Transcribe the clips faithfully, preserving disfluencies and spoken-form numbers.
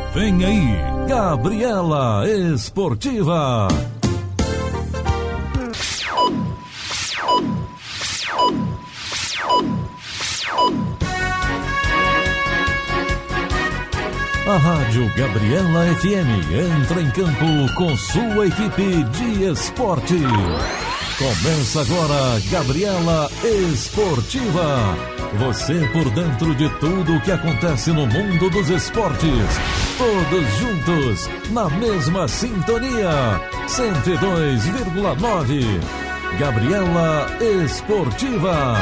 Vem aí, Gabriela Esportiva. A Rádio Gabriela F M entra em campo com sua equipe de esporte. Começa agora Gabriela Esportiva. Você por dentro de tudo o que acontece no mundo dos esportes. Todos juntos, na mesma sintonia. cento e dois vírgula nove. Gabriela Esportiva.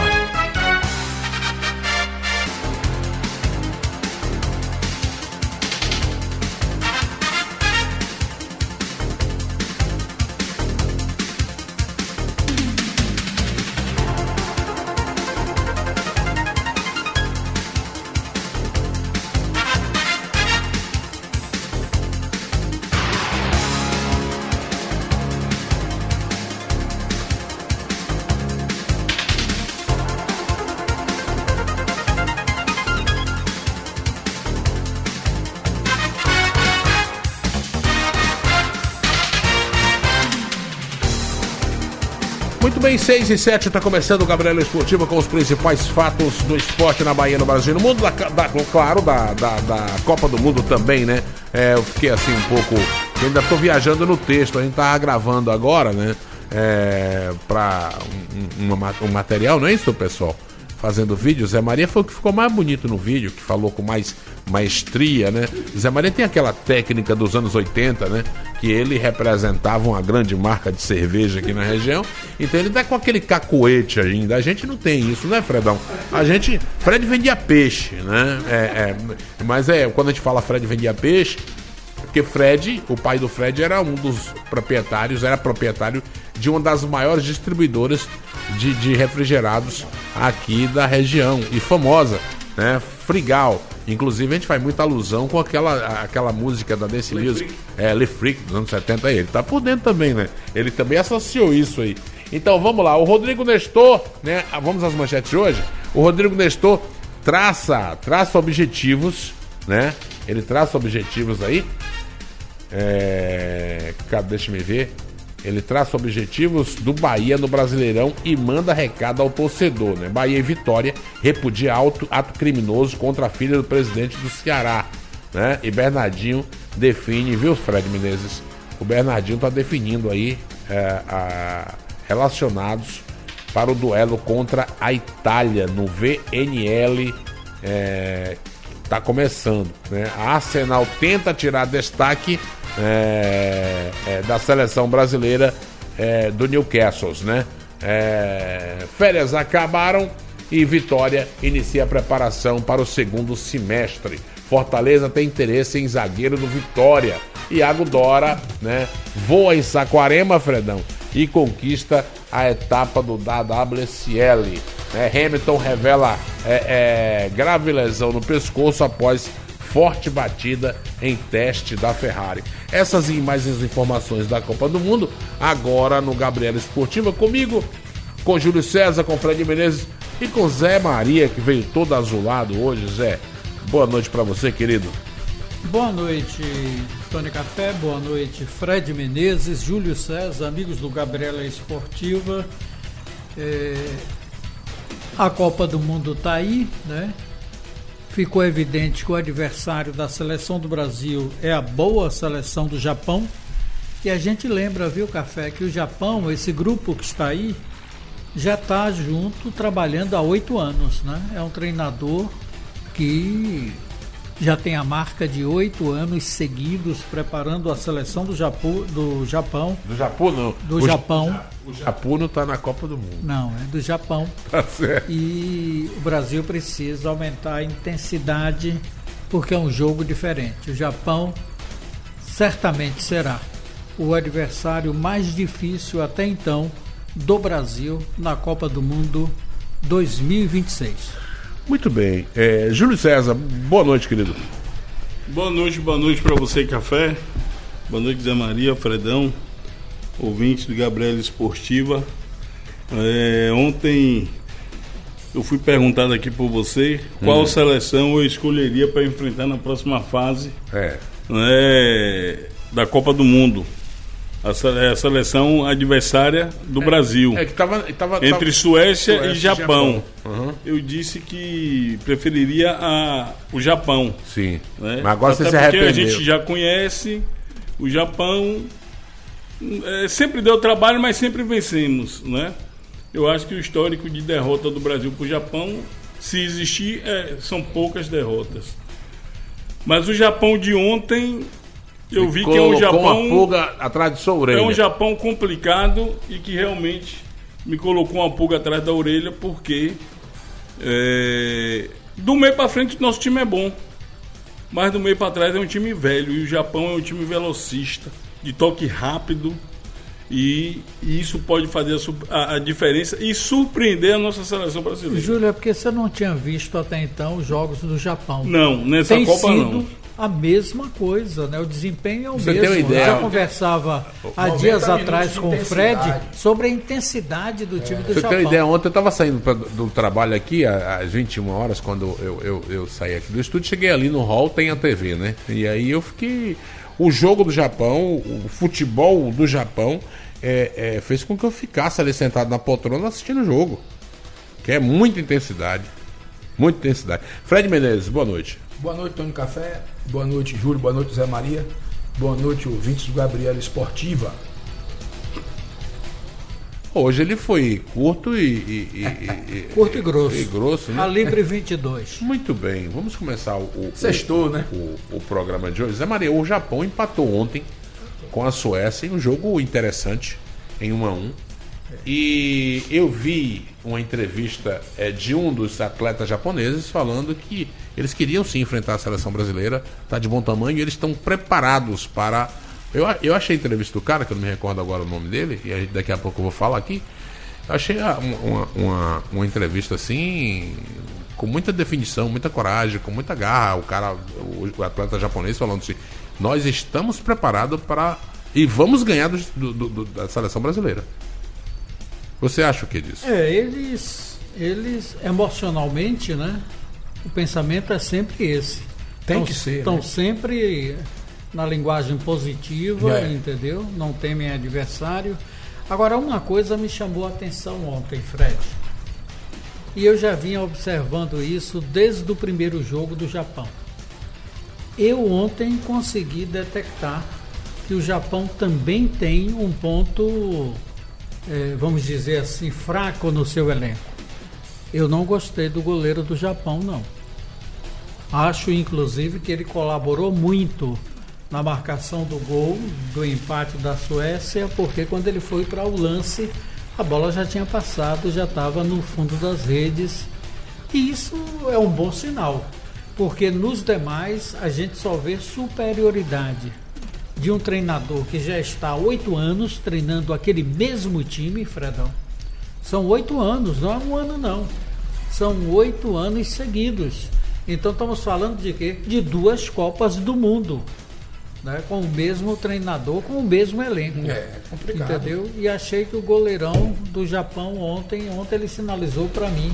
Muito bem, seis e sete, está começando o Gabriela Esportiva com os principais fatos do esporte na Bahia, no Brasil e no mundo, da, da, claro, da, da, da Copa do Mundo também, né? É, eu fiquei assim um pouco, eu ainda estou viajando no texto, a gente tá gravando agora, né? É, para um, um, um material, não é isso, pessoal? Fazendo vídeo, Zé Maria foi o que ficou mais bonito no vídeo, que falou com mais maestria, né? Zé Maria tem aquela técnica dos anos oitenta, né? Que ele representava uma grande marca de cerveja aqui na região, então ele tá com aquele cacoete ainda. A gente não tem isso, né, Fredão? A gente... Fred vendia peixe, né? É, é, mas é, quando a gente fala Fred vendia peixe, porque Fred, o pai do Fred era um dos proprietários, era proprietário de uma das maiores distribuidoras de, de refrigerados aqui da região, e famosa, né? Frigal. Inclusive a gente faz muita alusão com aquela, aquela música da Dance Music, é, Le Freak, dos anos setenta, ele tá por dentro também, né? Ele também associou isso aí. Então vamos lá, o Rodrigo Nestor, né? Vamos às manchetes de hoje. O Rodrigo Nestor traça, traça objetivos, né? Ele traça objetivos aí. É... Deixa eu ver. Ele traça objetivos do Bahia no Brasileirão e manda recado ao torcedor, né? Bahia e Vitória repudia ato, ato criminoso contra a filha do presidente do Ceará, né? E Bernardinho define, viu, Fred Menezes? O Bernardinho tá definindo aí é, a, relacionados para o duelo contra a Itália no V N L. É, tá começando, né? A Arsenal tenta tirar destaque É, é, da seleção brasileira é, do Newcastle, né? É, férias acabaram e Vitória inicia a preparação para o segundo semestre. Fortaleza tem interesse em zagueiro do Vitória. Iago Dora, né, voa em Saquarema, Fredão, e conquista a etapa do da W S L. Né? Hamilton revela é, é, grave lesão no pescoço após forte batida em teste da Ferrari. Essas e mais as informações da Copa do Mundo agora no Gabriela Esportiva, comigo, com Júlio César, com Fred Menezes e com Zé Maria, que veio todo azulado hoje. Zé, boa noite pra você, querido. Boa noite, Tony Café, boa noite, Fred Menezes, Júlio César, amigos do Gabriela Esportiva. É... A Copa do Mundo tá aí, né? Ficou evidente que o adversário da seleção do Brasil é a boa seleção do Japão. E a gente lembra, viu, Café, que o Japão, esse grupo que está aí, já está junto trabalhando há oito anos, né? É um treinador que já tem a marca de oito anos seguidos preparando a seleção do, Japu, do Japão. Do Japão, não. Do o Japão. O Japão não está na Copa do Mundo. Não, é do Japão. Tá certo. E o Brasil precisa aumentar a intensidade porque é um jogo diferente. O Japão certamente será o adversário mais difícil até então do Brasil na Copa do Mundo dois mil e vinte e seis. Muito bem. É, Júlio César, boa noite, querido. Boa noite, boa noite para você, Café. Boa noite, Zé Maria, Fredão, ouvintes do Gabriela Esportiva. É, ontem eu fui perguntado aqui por você qual hum. seleção eu escolheria para enfrentar na próxima fase é. né, da Copa do Mundo. A seleção adversária do é, Brasil. É que tava, tava, entre tava, Suécia, Suécia e Japão. Japão. Uhum. Eu disse que preferiria a, o Japão. Sim. Né? Mas agora Até você se porque arrependeu. A gente já conhece o Japão. É, sempre deu trabalho, mas sempre vencemos, né? Eu acho que o histórico de derrota do Brasil para o Japão, se existir, é, são poucas derrotas. Mas o Japão de ontem, eu Me vi que é um Japão uma pulga atrás de sua orelha. É um Japão complicado e que realmente me colocou uma pulga atrás da orelha, porque é, do meio para frente nosso time é bom, mas do meio para trás é um time velho, e o Japão é um time velocista, de toque rápido, e, e isso pode fazer a, a, a diferença e surpreender a nossa seleção brasileira. Júlio, é porque você não tinha visto até então os jogos do Japão. Não, nessa Tem Copa sido não. A mesma coisa, né? O desempenho é o Você mesmo. tem uma ideia? Eu já conversava há dias atrás com o Fred sobre a intensidade do time é. do Você Japão. tem uma ideia? Ontem eu estava saindo pra, do trabalho aqui às vinte e uma horas, quando eu, eu, eu saí aqui do estúdio, cheguei ali no hall, tem a T V, né? E aí eu fiquei... O jogo do Japão, o futebol do Japão é, é, fez com que eu ficasse ali sentado na poltrona assistindo o jogo. Que é muita intensidade. Muita intensidade. Fred Menezes, boa noite. Boa noite, Tony Café. Boa noite, Júlio. Boa noite, Zé Maria. Boa noite, ouvintes do Gabriela Esportiva. Hoje ele foi curto e... e, e, e curto e grosso. E grosso, né? A Libre vinte e dois. Muito bem. Vamos começar o... o Sextou, o, né? O, o programa de hoje. Zé Maria, o Japão empatou ontem com a Suécia em um jogo interessante, em um a um. E eu vi uma entrevista é, de um dos atletas japoneses falando que eles queriam sim enfrentar a seleção brasileira, tá de bom tamanho, e eles estão preparados para... Eu, eu achei a entrevista do cara, que eu não me recordo agora o nome dele, e daqui a pouco eu vou falar aqui. Eu achei uma, uma, uma entrevista assim, com muita definição, muita coragem, com muita garra. O cara, o, o atleta japonês falando assim: nós estamos preparados para... e vamos ganhar do, do, do, da seleção brasileira. Você acha o que disso? É, eles, eles emocionalmente, né? O pensamento é sempre esse. Tem tão, que ser. Estão né? sempre na linguagem positiva, é. entendeu? Não temem adversário. Agora, uma coisa me chamou a atenção ontem, Fred. E eu já vinha observando isso desde o primeiro jogo do Japão. Eu ontem consegui detectar que o Japão também tem um ponto... É, vamos dizer assim, fraco no seu elenco. Eu não gostei do goleiro do Japão, não. Acho, inclusive, que ele colaborou muito na marcação do gol, do empate da Suécia, porque quando ele foi para o lance, a bola já tinha passado, já estava no fundo das redes. E isso é um bom sinal, porque nos demais a gente só vê superioridade de um treinador que já está há oito anos treinando aquele mesmo time, Fredão. São oito anos, não é um ano não. São oito anos seguidos. Então estamos falando de quê? De duas Copas do Mundo, né? Com o mesmo treinador, com o mesmo elenco. É, complicado. Entendeu? E achei que o goleirão do Japão ontem, ontem ele sinalizou para mim.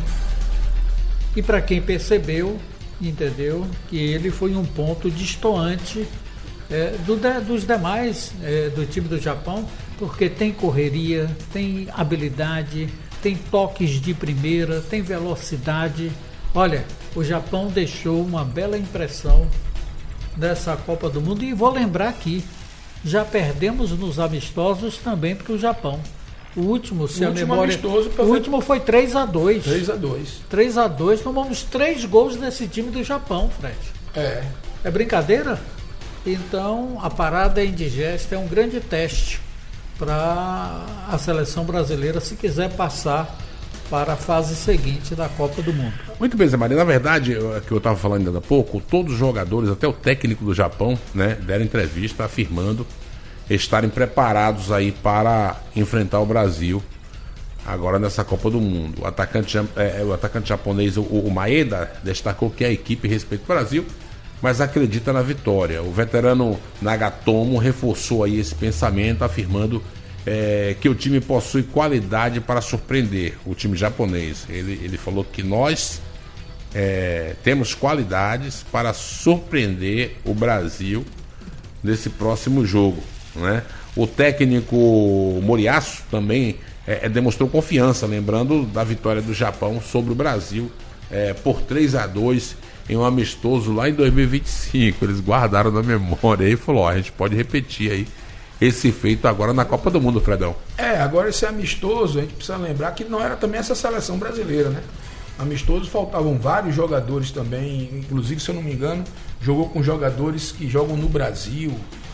E para quem percebeu, entendeu? Que ele foi um ponto destoante É, do, de, dos demais é, do time do Japão, porque tem correria, tem habilidade, tem toques de primeira, tem velocidade. Olha, o Japão deixou uma bela impressão nessa Copa do Mundo, e vou lembrar aqui, já perdemos nos amistosos também para o Japão. O último, se o a último memória, amistoso, o último foi três a dois. três a dois. três a dois, tomamos três gols desse time do Japão, Fred. É. É brincadeira? Então, a parada é indigesta, é um grande teste para a seleção brasileira se quiser passar para a fase seguinte da Copa do Mundo. Muito bem, Zé Maria. Na verdade, eu, que eu estava falando ainda há pouco, todos os jogadores, até o técnico do Japão, né, deram entrevista afirmando estarem preparados aí para enfrentar o Brasil agora nessa Copa do Mundo. O atacante, é, o atacante japonês, o, o Maeda, destacou que a equipe respeita o Brasil, mas acredita na vitória. O veterano Nagatomo reforçou aí esse pensamento, afirmando é, que o time possui qualidade para surpreender o time japonês. Ele, ele falou que nós é, temos qualidades para surpreender o Brasil nesse próximo jogo, né? O técnico Moriyasu também é, demonstrou confiança, lembrando da vitória do Japão sobre o Brasil é, por três a dois em um amistoso lá em dois mil e vinte e cinco. Eles guardaram na memória e falou, ó, a gente pode repetir aí esse feito agora na Copa do Mundo, Fredão. É, agora esse amistoso, a gente precisa lembrar que não era também essa seleção brasileira, né? Amistoso, faltavam vários jogadores também, inclusive, se eu não me engano, jogou com jogadores que jogam no Brasil.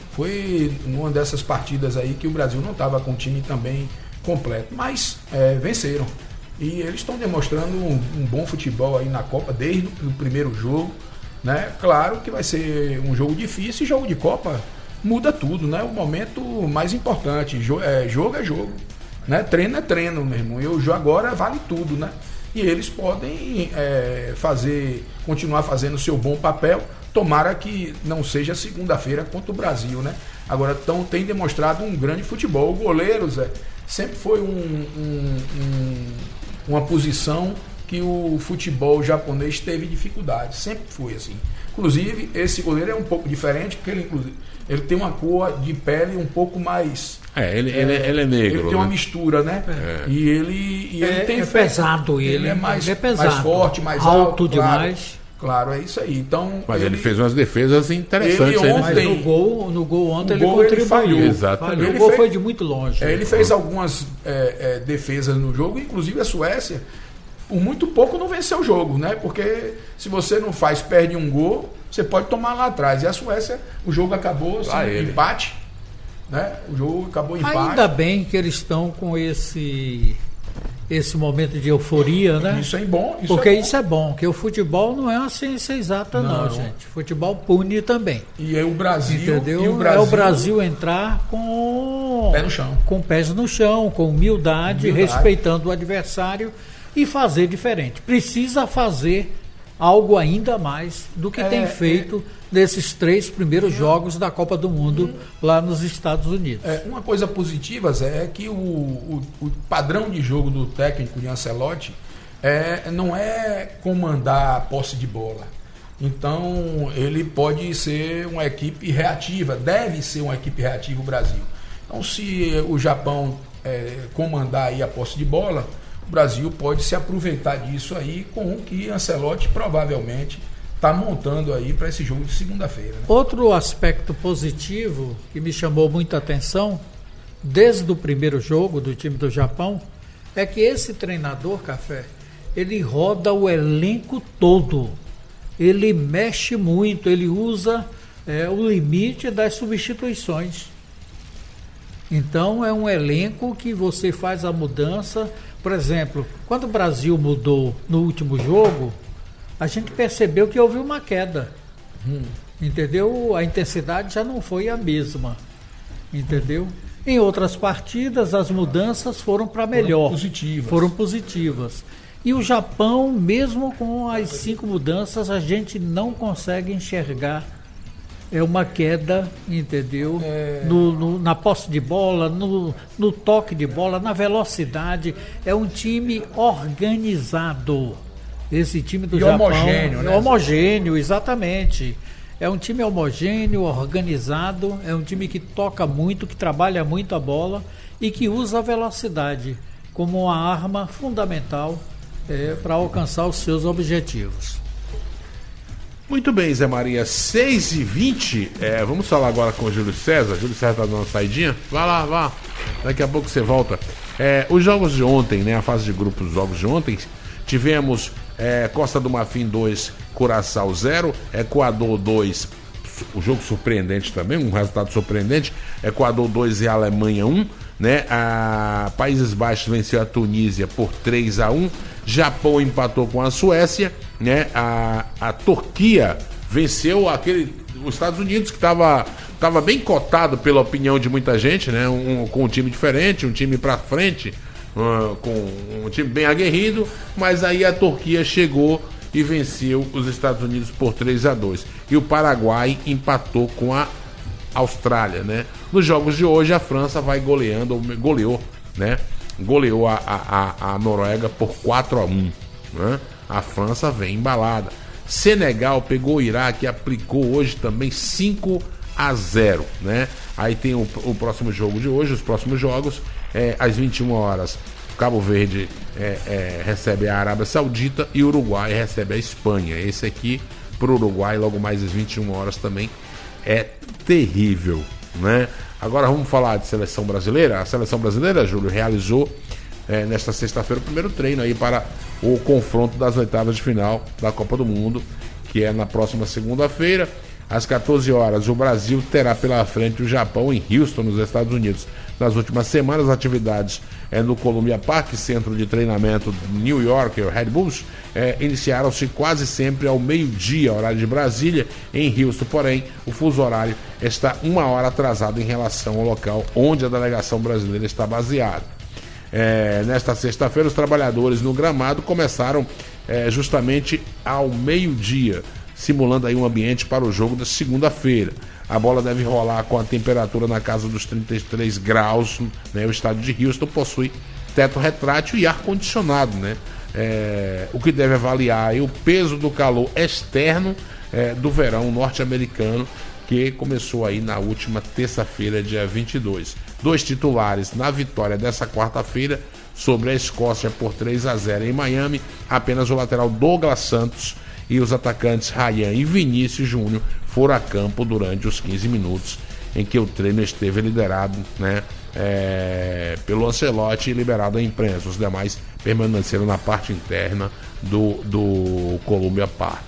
Foi uma dessas partidas aí que o Brasil não estava com o time também completo, mas é, venceram. E eles estão demonstrando um, um bom futebol aí na Copa desde o primeiro jogo, né? Claro que vai ser um jogo difícil, e jogo de Copa muda tudo, né? O momento mais importante, jo- é, jogo é jogo, né? Treino é treino, meu irmão. E o jogo agora vale tudo, né? E eles podem é, fazer, continuar fazendo o seu bom papel. Tomara que não seja segunda-feira contra o Brasil, né? Agora tão, tem demonstrado um grande futebol. O goleiro, Zé, sempre foi um, um, um, uma posição que o futebol japonês teve dificuldade. Sempre foi assim. Inclusive, esse goleiro é um pouco diferente, porque ele, inclusive, ele tem uma cor de pele um pouco mais... É, ele é, ele, ele é negro. Ele tem uma mistura, né? É. E ele, e ele é, tem... É pesado ele. Ele é mais, ele é pesado, mais forte, mais alto, alto. demais. Claro. Claro, é isso aí. Então, Mas ele, ele fez umas defesas interessantes. Ele aí, Mas no gol, no gol ontem o ele gol contribuiu. ele falhou. Exatamente. O Ele gol fez- foi de muito longe. É, ele fez algumas é, é, defesas no jogo, inclusive a Suécia, por muito pouco não venceu o jogo, né? Porque se você não faz, perde um gol, você pode tomar lá atrás. E a Suécia, o jogo acabou assim, Ah, ele. empate, né? O jogo acabou empate. Ainda bem que eles estão com esse esse momento de euforia, né? Isso é bom. Isso Porque é bom. isso é bom, que o futebol não é uma ciência exata, não, Não. gente. Futebol pune também. E aí o Brasil, Entendeu? e o Brasil, É o Brasil entrar com Pé no chão. com pés no chão, com humildade, Humildade. respeitando o adversário e fazer diferente. Precisa fazer algo ainda mais do que É, tem feito nesses três primeiros jogos da Copa do Mundo lá nos Estados Unidos. É, uma coisa positiva, Zé, é que o, o, o padrão de jogo do técnico de Ancelotti é, não é comandar a posse de bola. Então, ele pode ser uma equipe reativa, deve ser uma equipe reativa o Brasil. Então, se o Japão é, comandar aí a posse de bola, o Brasil pode se aproveitar disso aí com o que Ancelotti provavelmente está montando aí para esse jogo de segunda-feira. Né? Outro aspecto positivo que me chamou muita atenção, desde o primeiro jogo do time do Japão, é que esse treinador, Café, ele roda o elenco todo. Ele mexe muito, ele usa é, o limite das substituições. Então é um elenco que você faz a mudança. Por exemplo, quando o Brasil mudou no último jogo, a gente percebeu que houve uma queda. Hum. Entendeu? A intensidade já não foi a mesma. Entendeu? Em outras partidas, as mudanças foram para melhor. Foram positivas. Foram positivas. E o Japão, mesmo com as cinco mudanças, a gente não consegue enxergar é uma queda, entendeu? É... No, no, na posse de bola, no, no toque de bola, na velocidade. É um time organizado. Esse time do e Japão. homogêneo, né? É homogêneo, exatamente. É um time homogêneo, organizado. É um time que toca muito, que trabalha muito a bola e que usa a velocidade como uma arma fundamental é, para alcançar os seus objetivos. Muito bem, Zé Maria, seis e vinte, é, vamos falar agora com o Júlio César. Júlio César tá dando uma saidinha. Vai lá, vá. Daqui a pouco você volta. É, os jogos de ontem, né? A fase de grupos dos jogos de ontem, tivemos é, Costa do Marfim dois, Curaçao zero, Equador dois, o jogo surpreendente também, um resultado surpreendente, Equador dois e Alemanha um, né? A Países Baixos venceu a Tunísia por três a um, Japão empatou com a Suécia, né? A, a Turquia venceu aquele, os Estados Unidos, que estava tava bem cotado pela opinião de muita gente, né? Um, com um time diferente, um time para frente, uh, com um time bem aguerrido, mas aí a Turquia chegou e venceu os Estados Unidos por três a dois. E o Paraguai empatou com a Austrália, né? Nos jogos de hoje, a França vai goleando, goleou, né? Goleou a, a, a Noruega por quatro a um, né? A França vem embalada. Senegal pegou o Iraque e aplicou hoje também cinco a zero, né? Aí tem o, o próximo jogo de hoje, os próximos jogos, é, às vinte e uma horas, Cabo Verde é, é, recebe a Arábia Saudita e o Uruguai recebe a Espanha. Esse aqui, pro Uruguai, logo mais às vinte e uma horas também, é terrível, né? Agora vamos falar de seleção brasileira. A seleção brasileira, Júlio, realizou é, nesta sexta-feira o primeiro treino aí para o confronto das oitavas de final da Copa do Mundo, que é na próxima segunda-feira, às quatorze horas. O Brasil terá pela frente o Japão em Houston, nos Estados Unidos. Nas últimas semanas, as atividades é, no Columbia Park, centro de treinamento New York, o Red Bulls, é, iniciaram-se quase sempre ao meio-dia, horário de Brasília, em Houston. Porém, o fuso horário está uma hora atrasado em relação ao local onde a delegação brasileira está baseada. É, nesta sexta-feira, os trabalhadores no gramado começaram é, justamente ao meio-dia, simulando aí um ambiente para o jogo da segunda-feira. A bola deve rolar com a temperatura na casa dos trinta e três graus, né? O estádio de Houston possui teto retrátil e ar-condicionado, né? É, o que deve avaliar aí o peso do calor externo é, do verão norte-americano, que começou aí na última terça-feira, dia vinte e dois. Dois titulares na vitória dessa quarta-feira sobre a Escócia por três a zero em Miami, apenas o lateral Douglas Santos e os atacantes Ryan e Vinícius Júnior foram a campo durante os quinze minutos em que o treino esteve liderado, né, é, pelo Ancelotti e liberado à imprensa. Os demais permaneceram na parte interna do, do Columbia Park.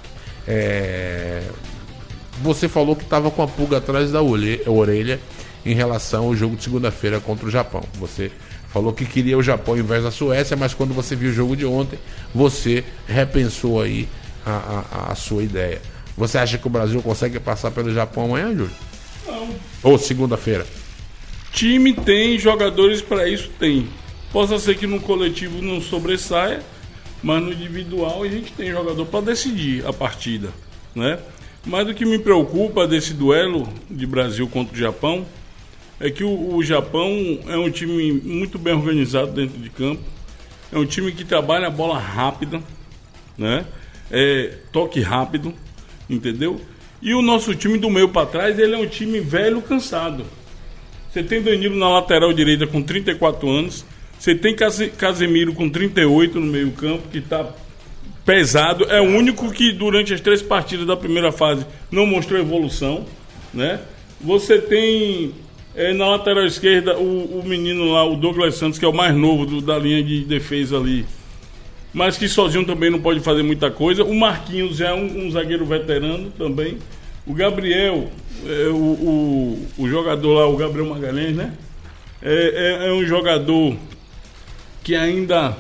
É, você falou que estava com a pulga atrás da orelha em relação ao jogo de segunda-feira contra o Japão. Você falou que queria o Japão ao invés da Suécia, mas quando você viu o jogo de ontem, você repensou aí a, a, a sua ideia. Você acha que o Brasil consegue passar pelo Japão amanhã, Júlio? Não. Ou segunda-feira? Time tem, jogadores para isso tem. Possa ser que no coletivo não sobressaia, mas no individual a gente tem jogador para decidir a partida, né? Mas o que me preocupa desse duelo de Brasil contra o Japão é que o, o Japão é um time muito bem organizado dentro de campo, é um time que trabalha a bola rápida, né? É, toque rápido, entendeu? E o nosso time do meio para trás, ele é um time velho, cansado. Você tem Danilo na lateral direita com trinta e quatro anos, você tem Casemiro com trinta e oito no meio campo, que está pesado, é o único que durante as três partidas da primeira fase não mostrou evolução, né? Você tem é, na lateral esquerda o, o menino lá, o Douglas Santos, que é o mais novo do, da linha de defesa ali, mas que sozinho também não pode fazer muita coisa. O Marquinhos é um, um zagueiro veterano também. O Gabriel, é, o, o, o jogador lá, o Gabriel Magalhães, né? É, é, é um jogador que ainda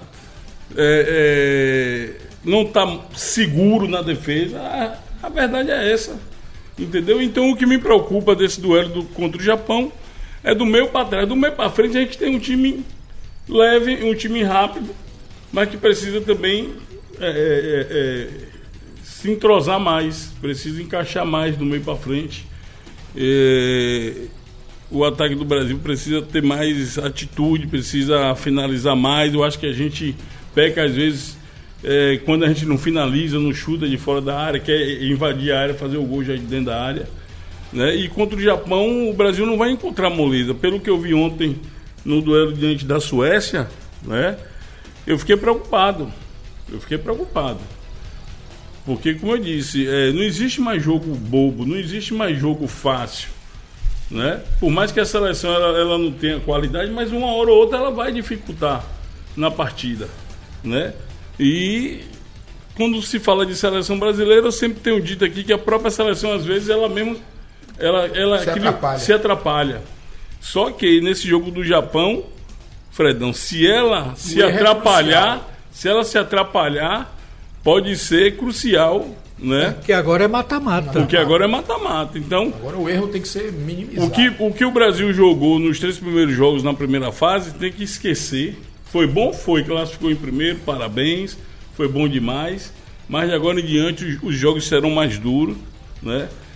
é, é, não está seguro na defesa. A, a verdade é essa, entendeu? Então o que me preocupa desse duelo do, contra o Japão é do meio para trás. Do meio para frente a gente tem um time leve, um time rápido, mas que precisa também é, é, é, se entrosar mais, precisa encaixar mais do meio para frente. É, o ataque do Brasil precisa ter mais atitude, precisa finalizar mais. Eu acho que a gente peca às vezes é, quando a gente não finaliza, não chuta de fora da área, quer invadir a área, fazer o gol já de dentro da área, né? E contra o Japão o Brasil não vai encontrar moleza. Pelo que eu vi ontem no duelo diante da Suécia, né? Eu fiquei preocupado, eu fiquei preocupado, porque, como eu disse, é, não existe mais jogo bobo, não existe mais jogo fácil, né? Por mais que a seleção ela, ela não tenha qualidade, mas uma hora ou outra ela vai dificultar na partida, né? E quando se fala de seleção brasileira, eu sempre tenho dito aqui que a própria seleção, às vezes, ela mesmo ela, ela, se, aquele, atrapalha. se atrapalha. Só que nesse jogo do Japão, Fredão, se ela se atrapalhar, é se ela se atrapalhar, pode ser crucial, né? Porque agora é mata-mata. Porque agora é mata-mata. Então, agora o erro tem que ser minimizado. O que, o que o Brasil jogou nos três primeiros jogos na primeira fase, tem que esquecer. Foi bom? Foi. Classificou em primeiro, parabéns. Foi bom demais. Mas de agora em diante os, os jogos serão mais duros, né?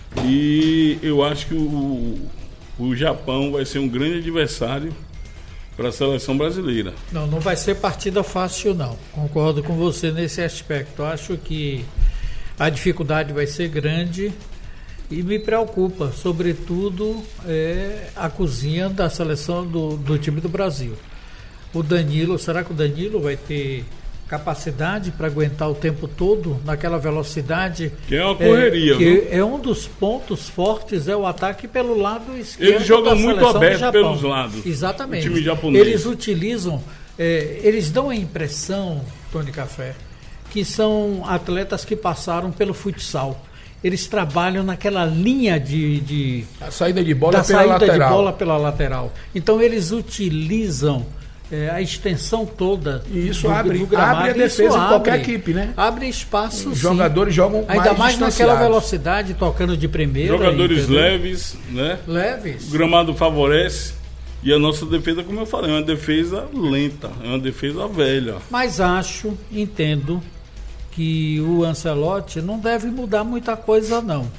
E eu acho que o, o Japão vai ser um grande adversário para a seleção brasileira. Não, não vai ser partida fácil, não. Concordo com você nesse aspecto. Acho que a dificuldade vai ser grande e me preocupa, sobretudo, é, a cozinha da seleção do, do time do Brasil. O Danilo, será que o Danilo vai ter capacidade para aguentar o tempo todo naquela velocidade? Que é uma correria, é, que viu? é um dos pontos fortes, é o ataque pelo lado esquerdo. Eles jogam da muito seleção do aberto Japão. pelos lados. Exatamente. O time japonês. Eles utilizam, é, eles dão a impressão, Tony Café, que são atletas que passaram pelo futsal. Eles trabalham naquela linha de, de A saída de bola da é pela saída lateral. de bola pela lateral. Então eles utilizam é, a extensão toda E isso do, abre, do gramado. abre a Isso defesa de qualquer abre. equipe, né? Abre espaço, Os sim. jogadores jogam Ainda mais mais naquela distanciados. velocidade, tocando de primeira. Jogadores entendeu? leves, né? Leves. O gramado favorece. E a nossa defesa, como eu falei, é uma defesa lenta, é uma defesa velha. Mas acho, entendo, que o Ancelotti não deve mudar muita coisa, não.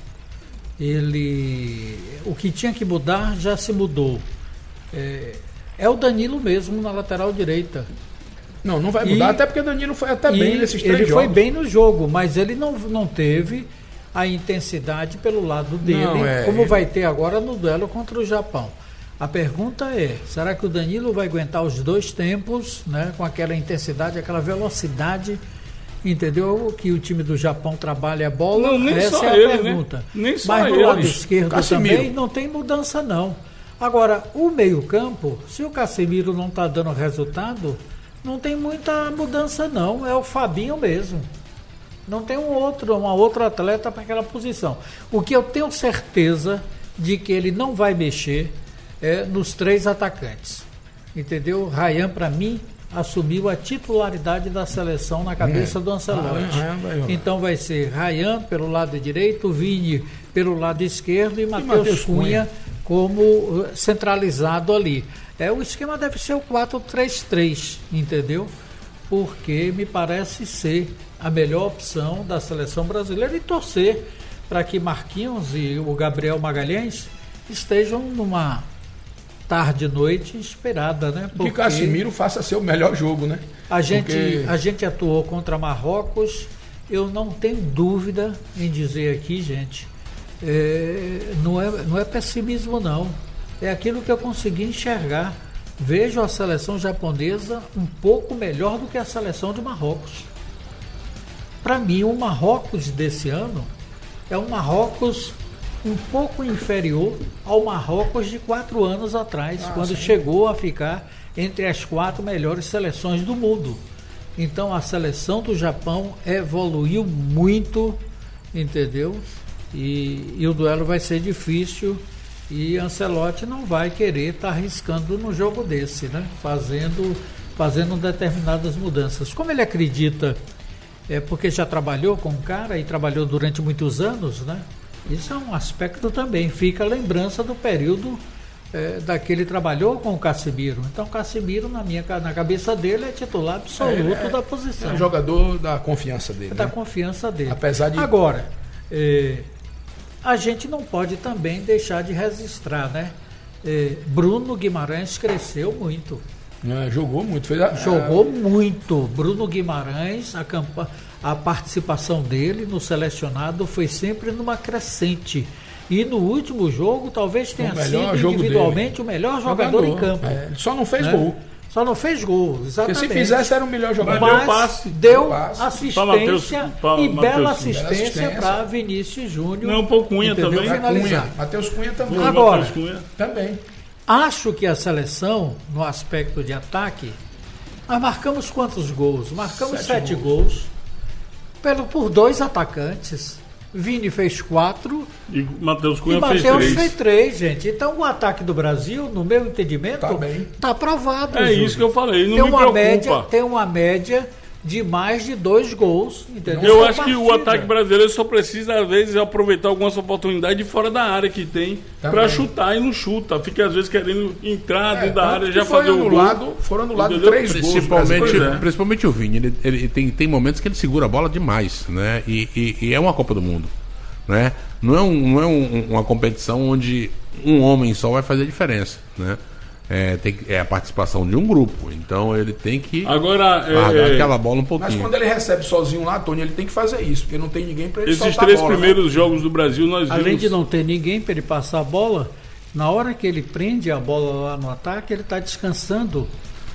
Ele... O que tinha que mudar já se mudou. É, é o Danilo mesmo na lateral direita. Não, não vai E- mudar, até porque o Danilo foi até E bem nesses três ele jogos. foi bem no jogo, mas ele não, não teve a intensidade pelo lado dele, Não, é, como ele- vai ter agora no duelo contra o Japão. A pergunta é, será que o Danilo vai aguentar os dois tempos, né, com aquela intensidade, aquela velocidade, entendeu? Que o time do Japão trabalha a bola? Não, nem Essa só é a ele, né? pergunta. Nem só Mas do ele. lado esquerdo Casemiro. também não tem mudança, não. Agora, o meio-campo, se o Casemiro não está dando resultado, não tem muita mudança, não. É o Fabinho mesmo. Não tem um outro, uma outra atleta para aquela posição. O que eu tenho certeza de que ele não vai mexer é nos três atacantes. Entendeu? Ryan, para mim, assumiu a titularidade da seleção na cabeça do Ancelotti. Ryan vai jogar. Então vai ser Ryan pelo lado direito, Vini pelo lado esquerdo e Matheus Matheus Cunha, Cunha como uh, centralizado ali. É, o esquema deve ser o quatro três três, entendeu? Porque me parece ser a melhor opção da seleção brasileira e torcer para que Marquinhos e o Gabriel Magalhães estejam numa tarde e noite esperada, né? Que Casemiro faça seu melhor jogo, né? A gente, Porque- a gente atuou contra Marrocos, eu não tenho dúvida em dizer aqui, gente, é, não, é, não é pessimismo não, é aquilo que eu consegui enxergar. Vejo a seleção japonesa um pouco melhor do que a seleção de Marrocos. Para mim, o Marrocos desse ano é um Marrocos um pouco inferior ao Marrocos de quatro anos atrás, Ah, quando sim. chegou a ficar entre as quatro melhores seleções do mundo. Então a seleção do Japão evoluiu muito, entendeu? E, e o duelo vai ser difícil e Ancelotti não vai querer estar arriscando no jogo desse, né? Fazendo, fazendo determinadas mudanças. Como ele acredita, é porque já trabalhou com o cara e trabalhou durante muitos anos, né? Isso é um aspecto também. Fica a lembrança do período é, daquele trabalhou com o Casemiro. Então, o Casemiro, na, minha, na cabeça dele, é titular absoluto É, é, da É posição. um jogador da confiança dele. Da né? confiança dele. Apesar de- Agora, é, a gente não pode também deixar de registrar, né? É, Bruno Guimarães cresceu muito. É, jogou muito. Fez a, Jogou muito. Bruno Guimarães, a, campa, a participação dele no selecionado foi sempre numa crescente. E no último jogo, talvez tenha O melhor sido jogo individualmente dele. o melhor jogador, em campo. É, ele só não fez né? gol. Só não fez gol, Porque exatamente. se fizesse, era o melhor jogador. Mas deu Mas passe. deu Deu passe. assistência Pra Mateus- pra e Mateus- bela bela assistência assistência. para Vinícius Júnior. Não, pro Cunha entendeu? também. Finalizar. Cunha. Matheus Cunha também. Agora- Matheus Cunha. Também. Acho que a seleção, no aspecto de ataque, nós marcamos quantos gols? Marcamos Sete sete, gols, pelo, por dois atacantes. Vini fez quatro E Matheus e Cunha fez Matheus três. fez três, gente. Então o ataque do Brasil, no meu entendimento, Tá bem. tá aprovado. É Júlio. isso que eu falei, não tem me uma preocupa. média, tem uma média de mais de dois gols, entendeu? Eu Por acho que o partida. ataque brasileiro só precisa, às vezes, aproveitar algumas oportunidades fora da área que tem Também. pra chutar e não chuta. Fica, às vezes, querendo entrar É, dentro da tanto área e que já foi fazer o gol. anulado, Foram anulados Entendeu? três gols. Principalmente, brasileiros. é. principalmente o Vini, ele, ele tem, tem momentos que ele segura a bola demais, né? E, e- e é uma Copa do Mundo, né? não é, um, não é um, uma competição onde um homem só vai fazer a diferença, né? É, tem, é a participação de um grupo, então ele tem que agora largar é, aquela bola um pouquinho. Mas quando ele recebe sozinho lá, Tony, ele tem que fazer isso, porque não tem ninguém para ele esses soltar três a bola, primeiros né? jogos do Brasil nós Além vimos... de não ter ninguém para ele passar a bola, na hora que ele prende a bola lá no ataque, ele está descansando.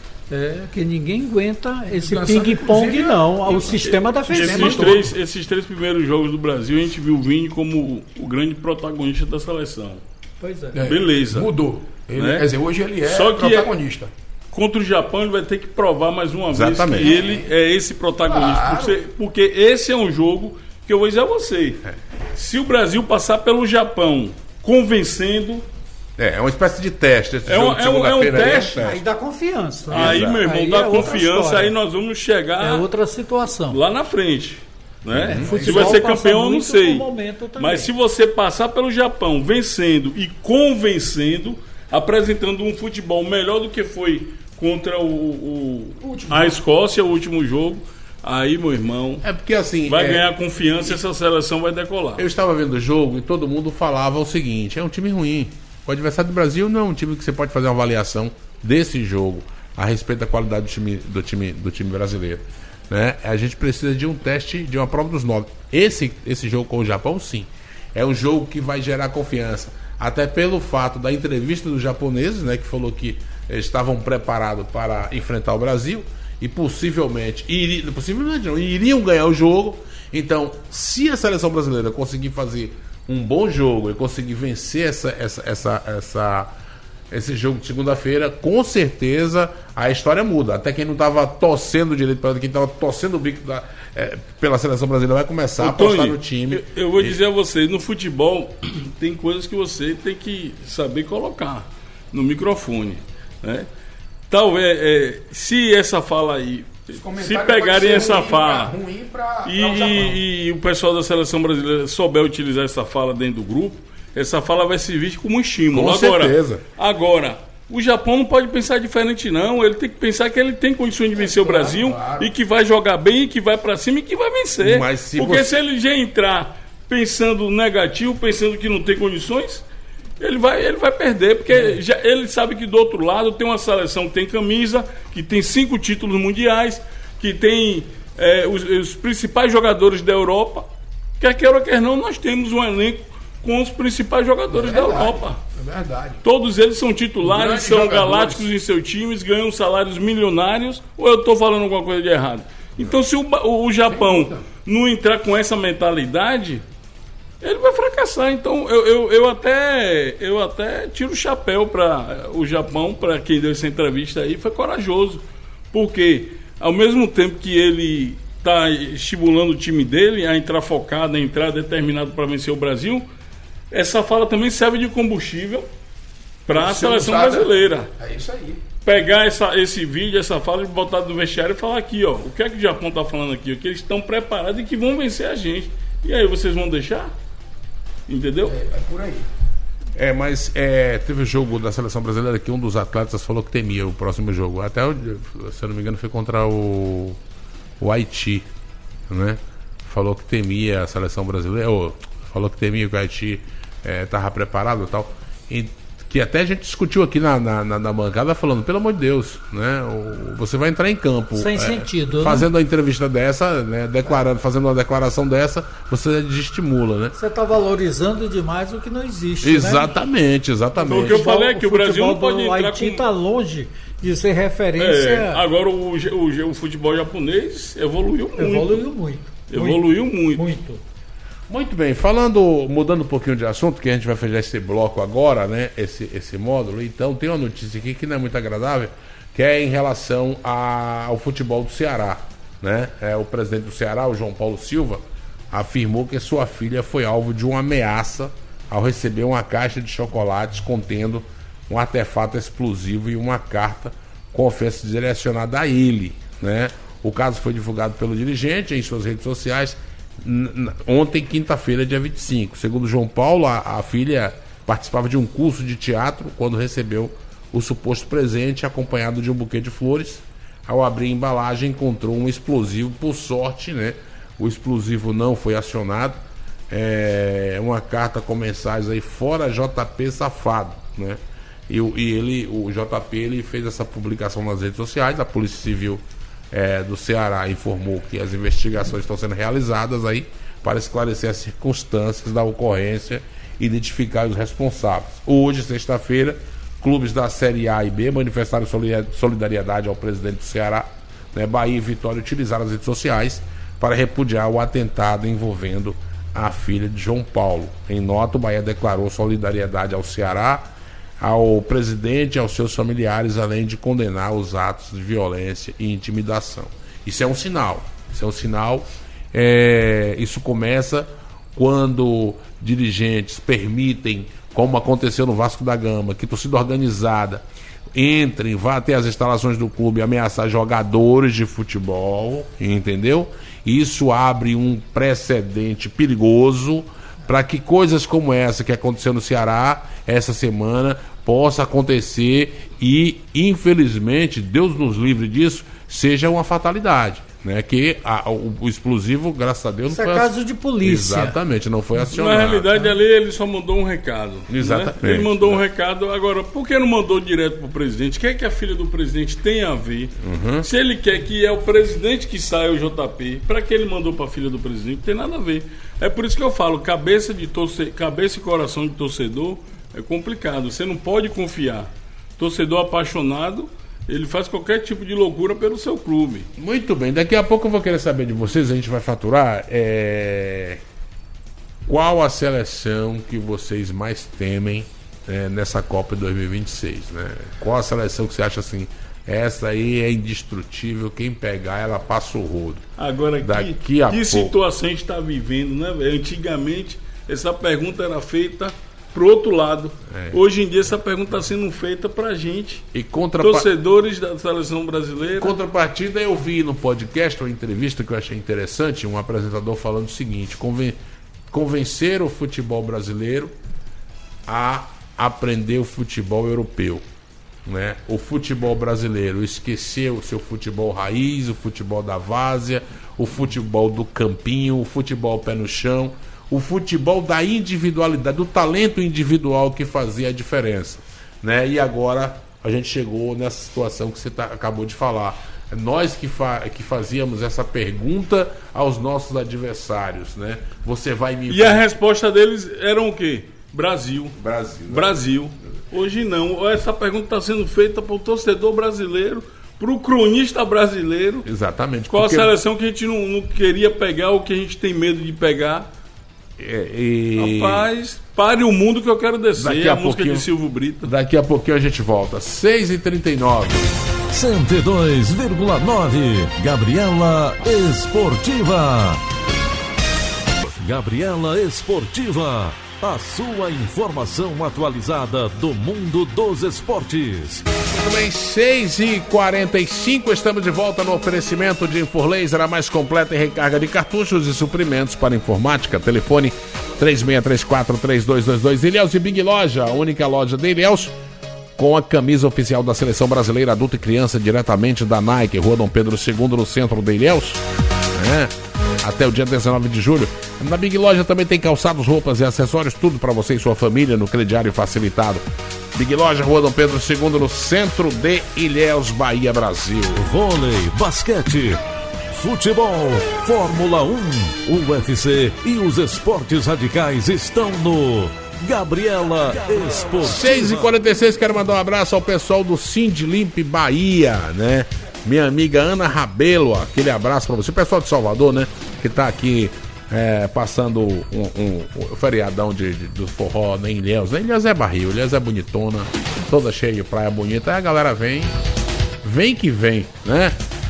É, que ninguém aguenta esse Descansando, ping-pong, inclusive, não. e- O sistema defensivo. Esses três, esses três primeiros jogos do Brasil, a gente viu o Vini como o, o grande protagonista da seleção. Pois é. É, Beleza. Mudou. Ele, Né? Quer dizer, hoje ele é Só que protagonista. Contra o Japão, ele vai ter que provar mais uma Exatamente. vez que ele é esse protagonista. Claro. Porque, porque esse é um jogo que eu vou dizer a você. Se o Brasil passar pelo Japão convencendo, É, é uma espécie de teste. Esse É jogo um- de é um- é um segunda-feira aí teste. Aí dá confiança. aí, Exato. meu irmão, Aí dá é outra confiança, história. aí nós vamos chegar É outra situação. lá na frente. Né? Se Futebol vai ser passa campeão, eu não muito sei. no momento também. Mas se você passar pelo Japão vencendo e convencendo, apresentando um futebol melhor do que foi contra o, o- Último a jogo. Escócia, o último jogo, aí, meu irmão, É porque assim. vai é, ganhar confiança e essa seleção vai decolar. Eu estava vendo o jogo e todo mundo falava o seguinte: é um time ruim. O adversário do Brasil não é um time que você pode fazer uma avaliação desse jogo a respeito da qualidade do time, do time, do time brasileiro. Né? A gente precisa de um teste, de uma prova dos nove. Esse, esse jogo com o Japão, sim. É um jogo que vai gerar confiança. Até pelo fato da entrevista dos japoneses, né, que falou que eles estavam preparados para enfrentar o Brasil e possivelmente, iri, possivelmente não, iriam ganhar o jogo. Então, se a seleção brasileira conseguir fazer um bom jogo e conseguir vencer essa, essa, essa, essa, esse jogo de segunda-feira, com certeza a história muda. Até quem não estava torcendo direito para quem estava torcendo o bico da, é, pela seleção brasileira vai começar Ô, a apostar Tony, no time. Eu, eu vou E- dizer a você, no futebol tem coisas que você tem que saber colocar no microfone. Né? Talvez, é, se essa fala aí, se Comentário pegarem pode ser essa ruim fala pra- ruim pra- e, pra o Japão. e- e o pessoal da seleção brasileira souber utilizar essa fala dentro do grupo, essa fala vai servir como estímulo. Com agora, certeza. agora, o Japão não pode pensar diferente, não. Ele tem que pensar que ele tem condições de vencer o claro, Brasil claro. e que vai jogar bem, e que vai pra cima e que vai vencer. Mas se Porque você- se ele já entrar pensando negativo, pensando que não tem condições, ele vai, ele vai perder, porque já, ele sabe que do outro lado tem uma seleção que tem camisa, que tem cinco títulos mundiais, que tem é, os, os principais jogadores da Europa. Quer queira ou quer não, nós temos um elenco com os principais jogadores É da verdade, Europa. É verdade. Todos eles são titulares, Grandes são jogadores. galácticos em seus times, ganham salários milionários, ou eu estou falando alguma coisa de errado? Então, se o, Ba- o Japão não entrar com essa mentalidade, ele vai fracassar. Então, eu, eu, eu, até, eu até tiro o chapéu para o Japão, para quem deu essa entrevista aí, foi corajoso. Porque, ao mesmo tempo que ele está estimulando o time dele a entrar focado, a entrar determinado para vencer o Brasil, essa fala também serve de combustível para a Ser seleção usada- brasileira. É isso aí. Pegar essa, esse vídeo, essa fala e botar no vestiário e falar aqui, ó, o que é que o Japão está falando aqui? Que eles estão preparados e que vão vencer a gente. E aí, vocês vão deixar? Entendeu? É, é por aí. É, mas é, teve o jogo da seleção brasileira que um dos atletas falou que temia o próximo jogo. Até, o- se eu não me engano, foi contra o, o Haiti, né? Falou que temia a seleção brasileira, ou falou que temia que o Haiti estava preparado e tal. E que até a gente discutiu aqui na, na, na- na bancada falando, pelo amor de Deus, né? o- você vai entrar em campo. Sem é, sentido, né? Fazendo a entrevista dessa, né? Declarando, fazendo uma declaração dessa, você desestimula, né? Você está valorizando demais o que não existe. Exatamente, Foi o exatamente. que eu falei, é que o Brasil não futebol pode do entrar Haiti com... está longe de ser referência. É, agora o, o, o futebol japonês evoluiu muito. Evoluiu muito. Evoluiu muito. Muito. Muito bem, falando, mudando um pouquinho de assunto, que a gente vai fechar esse bloco agora, né? Esse, esse módulo. Então, tem uma notícia aqui que não é muito agradável, que é em relação a- ao futebol do Ceará, né? É, o presidente do Ceará, o João Paulo Silva, afirmou que sua filha foi alvo de uma ameaça ao receber uma caixa de chocolates contendo um artefato explosivo e uma carta com ofensa direcionada a ele, né? O caso foi divulgado pelo dirigente em suas redes sociais n- n- ontem, quinta-feira, dia vinte e cinco. Segundo João Paulo, a, a filha participava de um curso de teatro quando recebeu o suposto presente acompanhado de um buquê de flores. Ao abrir a embalagem, encontrou um explosivo. Por sorte, né, o explosivo não foi acionado. é, uma carta com mensagens aí, fora J P safado, né? E, e ele, o J P, ele fez essa publicação nas redes sociais. A Polícia Civil é, do Ceará informou que as investigações estão sendo realizadas aí para esclarecer as circunstâncias da ocorrência e identificar os responsáveis. Hoje, sexta-feira, clubes da Série A e B manifestaram solidariedade ao presidente do Ceará, né? Bahia e Vitória utilizaram as redes sociais para repudiar o atentado envolvendo a filha de João Paulo. Em nota, o Bahia declarou solidariedade ao Ceará, ao presidente e aos seus familiares, além de condenar os atos de violência e intimidação. Isso é um sinal. Isso é um sinal. É, isso começa quando dirigentes permitem, como aconteceu no Vasco da Gama, que torcida organizada entre, vá até as instalações do clube ameaçar jogadores de futebol, entendeu? Isso abre um precedente perigoso para que coisas como essa que aconteceu no Ceará essa semana possa acontecer e, infelizmente, Deus nos livre disso, seja uma fatalidade, né? Que a, o, o explosivo, graças a Deus, Isso não é foi caso ac... de polícia. Exatamente, não foi acionado. Na realidade, ali ele só mandou um recado. Exatamente. Né? Ele mandou um recado. Agora, por que não mandou direto para o presidente? O que é que a filha do presidente tem a ver? Uhum. Se ele quer que é o presidente que saia o J P, para que ele mandou para a filha do presidente? Não tem nada a ver. É por isso que eu falo, cabeça, de torce... cabeça e coração de torcedor é complicado. Você não pode confiar. Torcedor apaixonado, ele faz qualquer tipo de loucura pelo seu clube. Muito bem, daqui a pouco eu vou querer saber de vocês, a gente vai faturar é... qual a seleção que vocês mais temem é, nessa Copa de dois mil e vinte e seis, né? Qual a seleção que você acha assim, essa aí é indestrutível, quem pegar ela passa o rodo. Agora, daqui que, a que pouco... situação a gente está vivendo, né, velho? Antigamente, essa pergunta era feita pro outro lado. É. Hoje em dia essa pergunta está sendo feita pra gente, e contra... torcedores da seleção brasileira. Em contrapartida, eu vi no podcast uma entrevista que eu achei interessante, um apresentador falando o seguinte: conven... convencer o futebol brasileiro a aprender o futebol europeu, né? O futebol brasileiro esqueceu o seu futebol raiz, o futebol da várzea, o futebol do campinho, o futebol pé no chão, o futebol da individualidade, do talento individual que fazia a diferença, né? E agora a gente chegou nessa situação que você tá, acabou de falar. Nós que, fa que fazíamos essa pergunta aos nossos adversários, né? Você vai me... E a resposta deles era o quê? Brasil. Brasil. Brasil. Hoje não. Essa pergunta está sendo feita para o torcedor brasileiro, para o cronista brasileiro. Exatamente. Qual porque... a seleção que a gente não, não queria pegar ou que a gente tem medo de pegar? É, e... Rapaz, pare o mundo que eu quero descer. Daqui a, a música pouquinho... de Silvio Brito. Daqui a pouquinho a gente volta. seis e trinta e nove. cento e dois vírgula nove. Gabriela Esportiva. Gabriela Esportiva. A sua informação atualizada do mundo dos esportes. Muito bem, seis e quarenta e cinco, estamos de volta no oferecimento de Infurlaser, a mais completa em recarga de cartuchos e suprimentos para informática. Telefone três seis três quatro, três dois dois dois. Ilhéus e Big Loja, a única loja de Ilhéus com a camisa oficial da Seleção Brasileira Adulta e Criança, diretamente da Nike, Rua Dom Pedro segundo, no centro de Ilhéus, né? Até o dia dezenove de julho. Na Big Loja também tem calçados, roupas e acessórios, tudo para você e sua família no crediário facilitado. Big Loja, Rua Dom Pedro segundo, no centro de Ilhéus, Bahia, Brasil. Vôlei, basquete, futebol, Fórmula um, U F C e os esportes radicais estão no Gabriela Esportiva. seis e quarenta e seis, quero mandar um abraço ao pessoal do Sindlimp Bahia, né? Minha amiga Ana Rabelo, aquele abraço pra você. O pessoal de Salvador, né? Que tá aqui é, passando um, um, um feriadão de, de, do forró né, em Ilhéus. Né? Ilhéus é barril, Ilhéus é bonitona, toda cheia de praia bonita. Aí a galera vem, vem que vem, né?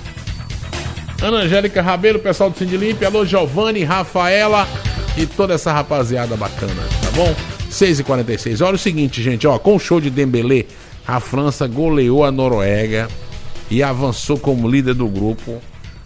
Ana Angélica Rabelo, pessoal do Sindlimp. Alô, Giovanni, Rafaela e toda essa rapaziada bacana, tá bom? seis e quarenta e seis. Olha o seguinte, gente, ó, com o show de Dembélé, a França goleou a Noruega e avançou como líder do grupo.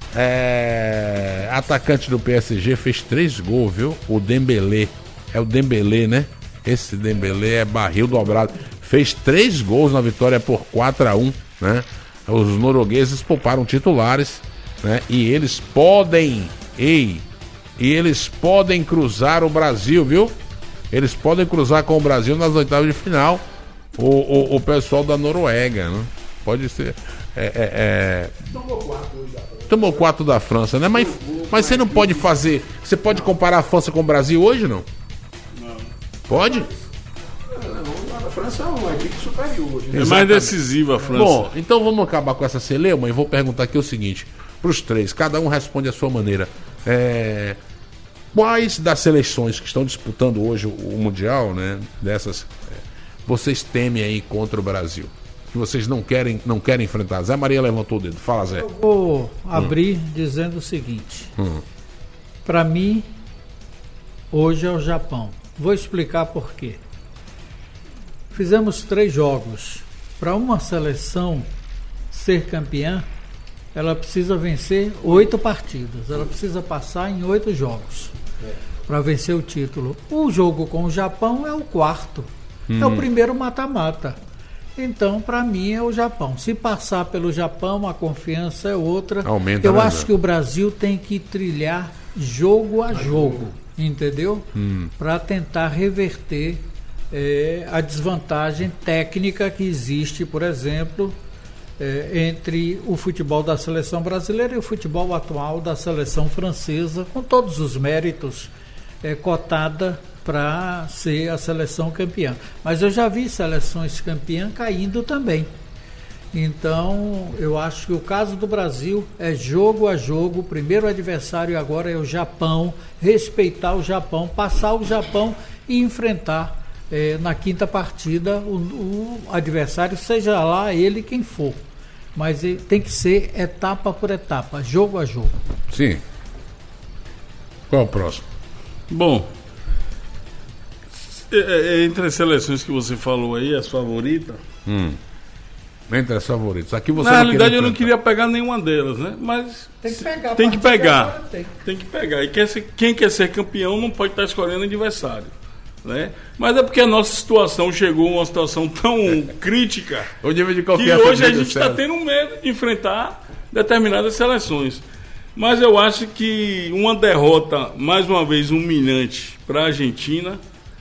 É... Atacante do P S G fez três gols, viu? O Dembélé. É o Dembélé, né? Esse Dembélé é barril dobrado. Fez três gols na vitória por quatro a um, né? Os noruegueses pouparam titulares, né? E eles podem, ei, e eles podem cruzar o Brasil, viu? Eles podem cruzar com o Brasil nas oitavas de final. O, o, o pessoal da Noruega, né? Pode ser. É, é, é... Tomou quatro hoje da França. Tomou quatro da França, né? Mas, mas você não pode fazer. Você pode comparar a França com o Brasil hoje, não? Não. Pode? A França é uma equipe superior hoje. É mais decisiva a França. Bom, então vamos acabar com essa celeuma e vou perguntar aqui o seguinte: para os três, cada um responde à sua maneira. É... Quais das seleções que estão disputando hoje o, o Mundial, né? Dessas. Vocês temem aí contra o Brasil? Que vocês não querem, não querem enfrentar? Zé Maria levantou o dedo. Fala, Zé. Eu vou abrir hum. dizendo o seguinte. Hum. Para mim, hoje é o Japão. Vou explicar por quê. Fizemos três jogos. Para uma seleção ser campeã, ela precisa vencer oito partidas. Ela precisa passar em oito jogos para vencer o título. O jogo com o Japão é o quarto. Hum. É o primeiro mata-mata. Então, para mim, é o Japão. Se passar pelo Japão, a confiança é outra. Aumenta, Eu né, acho Zé? que o Brasil tem que trilhar jogo a jogo, entendeu? Hum. Para tentar reverter é, a desvantagem técnica que existe, por exemplo, é, entre o futebol da seleção brasileira e o futebol atual da seleção francesa, com todos os méritos, é, cotada para ser a seleção campeã. Mas eu já vi seleções campeãs caindo também. Então, eu acho que o caso do Brasil é jogo a jogo. O primeiro adversário agora é o Japão. Respeitar o Japão, passar o Japão e enfrentar eh, na quinta partida o, o adversário, seja lá ele quem for. Mas ele tem que ser etapa por etapa, jogo a jogo. Sim. Qual o próximo? Bom, entre as seleções que você falou aí, as favoritas. Hum. Entre as favoritas. Aqui você Na não realidade eu não enfrentar. queria pegar nenhuma delas, né? Mas Tem que pegar. tem que a partir de pegar. agora tem. Tem que pegar. E quer ser- quem quer ser campeão não pode estar escolhendo adversário, né? Mas é porque a nossa situação chegou a uma situação tão crítica O nível de que confiança hoje a do gente está César. tendo medo de enfrentar determinadas seleções. Mas eu acho que uma derrota, mais uma vez, humilhante para a Argentina,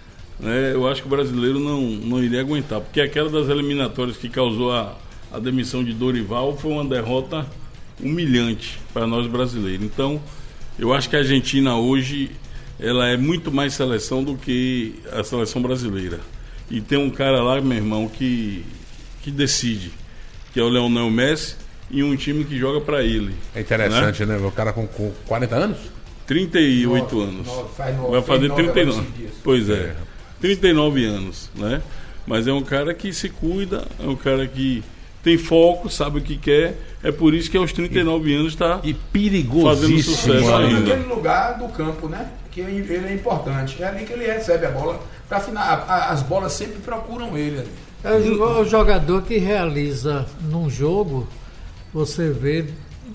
né, eu acho que o brasileiro não, não iria aguentar. Porque aquela das eliminatórias que causou a, a demissão de Dorival foi uma derrota humilhante para nós brasileiros. Então, eu acho que a Argentina hoje ela é muito mais seleção do que a seleção brasileira. E tem um cara lá, meu irmão, que, que decide, que é o Lionel Messi, e um time que joga para ele. É interessante, né? O cara com, com quarenta anos? trinta e oito Nove, anos. nove, faz nove, Vai fazer fez nove trinta e agora nove. esses dias. Pois é. É. trinta e nove anos, né? Mas é um cara que se cuida, é um cara que tem foco, sabe o que quer. É por isso que aos trinta e nove anos está E fazendo perigosíssimo sucesso Só ainda. naquele lugar do campo, né? Que ele é importante. É ali que ele recebe a bola. Pra final, a- a- as bolas sempre procuram ele ali. É o jo- o jogador que realiza num jogo, você vê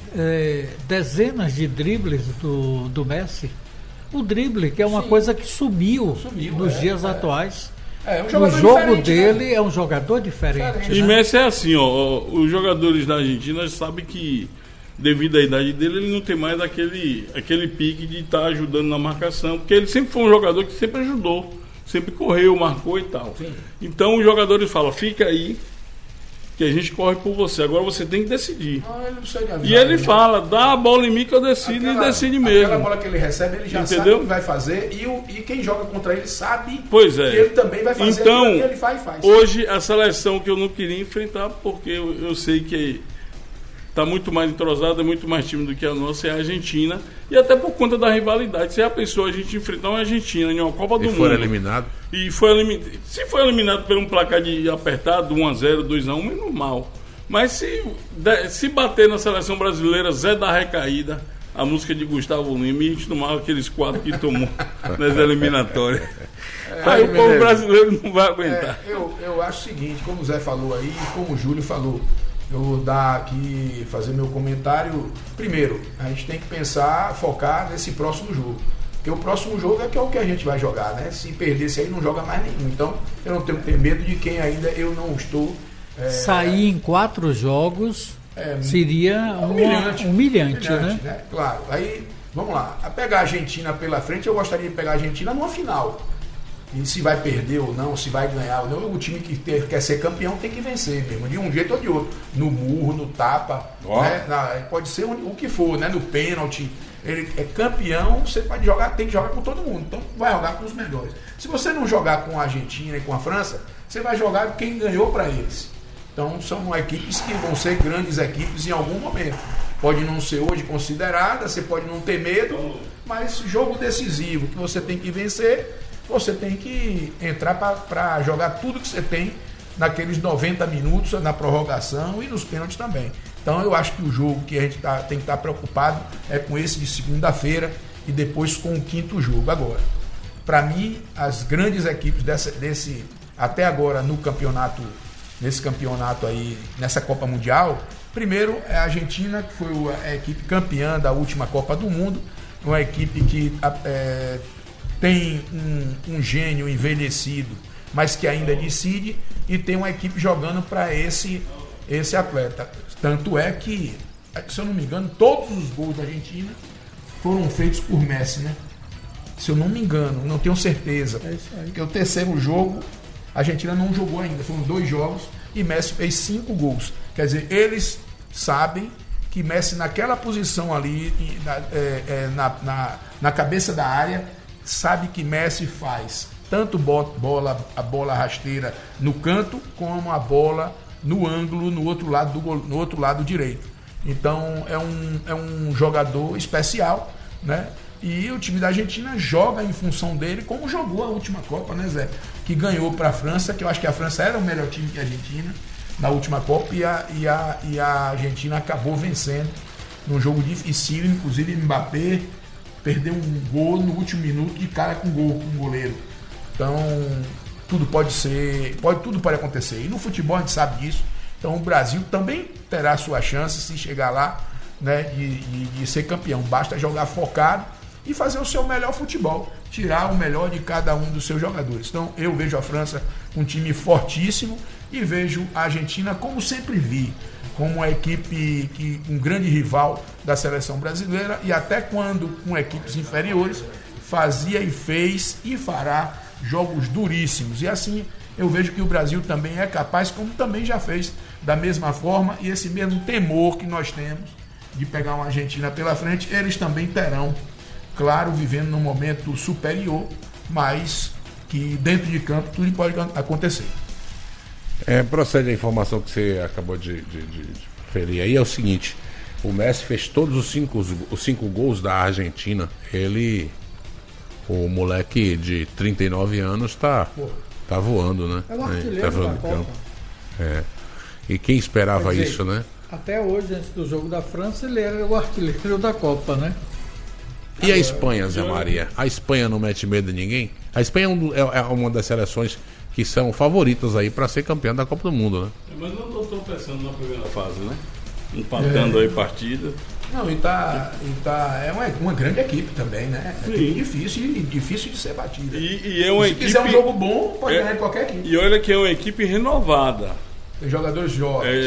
é, dezenas de dribles do, do Messi. O drible, que é uma Sim. coisa que sumiu, Sumiu, nos é, dias é. atuais. É um O jogador jogo diferente, dele né? é um jogador diferente. Diferente. E né? Messi é assim, ó, ó, os jogadores da Argentina sabem que, devido à idade dele, ele não tem mais aquele, aquele pique de estar ajudando na marcação, porque ele sempre foi um jogador que sempre ajudou, sempre correu, marcou e tal. Sim. Então os jogadores falam, fica aí, que a gente corre por você, agora você tem que decidir. Não, ele não precisa de avisar, E ele né? fala, dá a bola em mim que eu decido Aquela- e decide Aquela mesmo. bola que ele recebe, ele já Entendeu? sabe o que vai fazer. E, o, e quem joga contra ele sabe Pois é. que ele também vai fazer Então, aquilo que ele faz e faz. hoje a seleção que eu não queria enfrentar, porque eu, eu sei que está muito mais entrosada, muito mais time do que a nossa, é a Argentina. E até por conta da rivalidade. Se a pessoa a gente enfrentar uma Argentina em uma Copa do E Mundo. for eliminado. E foi eliminado. Se foi eliminado por um placar de apertado, um a zero, dois a um, é normal. Mas se, de- se bater na seleção brasileira, Zé da Recaída, a música de Gustavo Lima, e a gente tomava aqueles quatro que tomou nas eliminatórias. Aí o povo beleza. brasileiro não vai aguentar. É, eu, eu acho o seguinte, como o Zé falou aí, e como o Júlio falou, eu vou dar aqui, fazer meu comentário. Primeiro, a gente tem que pensar, focar nesse próximo jogo. Porque o próximo jogo é que é o que a gente vai jogar, né? Se perder esse aí, não joga mais nenhum. Então, eu não tenho que ter medo de quem ainda eu não estou. é, Sair em quatro jogos É, seria uma- humilhante, humilhante, né? Claro. Aí vamos lá, a pegar a Argentina pela frente, eu gostaria de pegar a Argentina numa final. E se vai perder ou não, se vai ganhar ou não, o time que ter, quer ser campeão tem que vencer mesmo, de um jeito ou de outro. No murro, no tapa, oh. né? Na, pode ser o, o que for, né? No pênalti. Ele é campeão, você pode jogar, tem que jogar com todo mundo. Então vai jogar com os melhores. Se você não jogar com a Argentina e com a França, você vai jogar com quem ganhou para eles. Então são equipes que vão ser grandes equipes em algum momento. Pode não ser hoje considerada, você pode não ter medo, mas jogo decisivo que você tem que vencer, você tem que entrar para jogar tudo que você tem naqueles noventa minutos, na prorrogação e nos pênaltis também. Então eu acho que o jogo que a gente tá, tem que estar preocupado é com esse de segunda-feira e depois com o quinto jogo. Agora, para mim, as grandes equipes dessa, desse, até agora no campeonato, nesse campeonato aí, nessa Copa Mundial, primeiro é a Argentina, que foi a equipe campeã da última Copa do Mundo, uma equipe que é, tem um, um gênio envelhecido, mas que ainda decide, e tem uma equipe jogando para esse, esse atleta. Tanto é que, se eu não me engano, todos os gols da Argentina foram feitos por Messi, né? Se eu não me engano, não tenho certeza. É isso aí. Porque o terceiro jogo, a Argentina não jogou ainda, foram dois jogos, e Messi fez cinco gols. Quer dizer, eles sabem que Messi naquela posição ali, na, é, é, na, na, na cabeça da área, sabe que Messi faz tanto bola, a bola rasteira no canto, como a bola no ângulo, no outro lado, do, no outro lado direito. Então é um, é um jogador especial, né? E o time da Argentina joga em função dele, como jogou a última Copa, né, Zé? Que ganhou para a França, que eu acho que a França era o melhor time que a Argentina na última Copa, e a, e a, e a Argentina acabou vencendo num jogo difícil, inclusive Mbappé perdeu um gol no último minuto de cara com gol, com o goleiro. Então tudo pode ser, pode, tudo pode acontecer. E no futebol a gente sabe disso. Então o Brasil também terá sua chance se chegar lá, né, de, de, de ser campeão. Basta jogar focado e fazer o seu melhor futebol, tirar o melhor de cada um dos seus jogadores. Então eu vejo a França um time fortíssimo e vejo a Argentina, como sempre vi, como uma equipe, que, um grande rival da seleção brasileira, e até quando com equipes inferiores fazia e fez e fará jogos duríssimos. E assim eu vejo que o Brasil também é capaz, como também já fez da mesma forma, e esse mesmo temor que nós temos de pegar uma Argentina pela frente, eles também terão, claro, vivendo num momento superior, mas que dentro de campo tudo pode acontecer. É, procede a informação que você acabou de, de, de, de ferir aí, é o seguinte: o Messi fez todos os cinco, os cinco gols da Argentina. Ele, o moleque de trinta e nove anos, tá, tá voando, né? É o artilheiro tá voando da em campo. Copa. É. E quem esperava Quer dizer, isso, né? Até hoje, antes do jogo da França, ele era o artilheiro da Copa, né? E a Espanha, Zé Maria? A Espanha não mete medo em ninguém? A Espanha é, um, é uma das seleções que são favoritas aí para ser campeã da Copa do Mundo, né? Mas não estou tropeçando na primeira fase, né? Empatando é. aí partida. Não, e tá, e tá, é uma, uma grande equipe também, né? É equipe difícil, difícil de ser batida. E, e é uma Se equipe, quiser um jogo bom, pode é, ganhar de qualquer equipe. E olha que é uma equipe renovada. Tem jogadores jovens. É,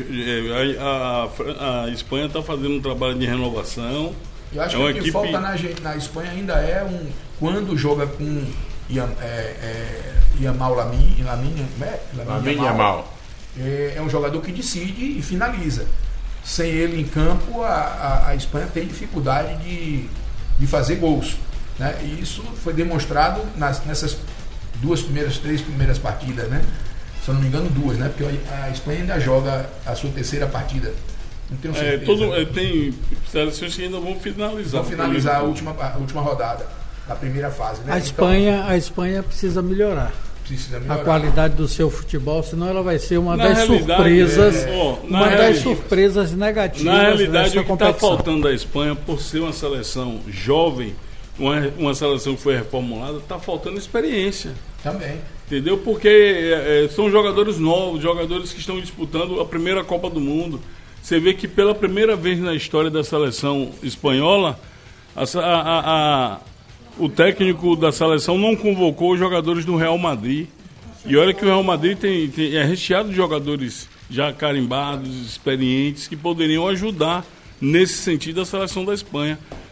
de, a, a, a Espanha está fazendo um trabalho de renovação. Eu acho é que o que equipe... falta na, na Espanha ainda é um. Quando joga com Iam, é, é, Yamal Lamin, Lamin, é, Lamin Yamal. É, é um jogador que decide e finaliza. Sem ele em campo, a, a, a Espanha tem dificuldade de, de fazer gols, né? E isso foi demonstrado nas, nessas duas primeiras, três primeiras partidas, né? Se eu não me engano, duas, né? Porque a Espanha ainda joga a sua terceira partida. Não tenho certeza. É, todo, é, tem seleções que ainda vão finalizar. Vão finalizar a última, a última rodada, a primeira fase, né? A Espanha, então, a Espanha precisa melhorar. Precisa melhorar. A qualidade do seu futebol, senão ela vai ser uma na das surpresas, é, oh, uma das surpresas negativas. Na realidade, dessa o que está competição. faltando à Espanha, por ser uma seleção jovem, uma, uma seleção que foi reformulada, está faltando experiência. Também. Entendeu? Porque é, é, são jogadores novos, jogadores que estão disputando a primeira Copa do Mundo. Você vê que pela primeira vez na história da seleção espanhola, a, a, a, o técnico da seleção não convocou os jogadores do Real Madrid. E olha que o Real Madrid tem, tem, é recheado de jogadores já carimbados, experientes, que poderiam ajudar nesse sentido a seleção da Espanha.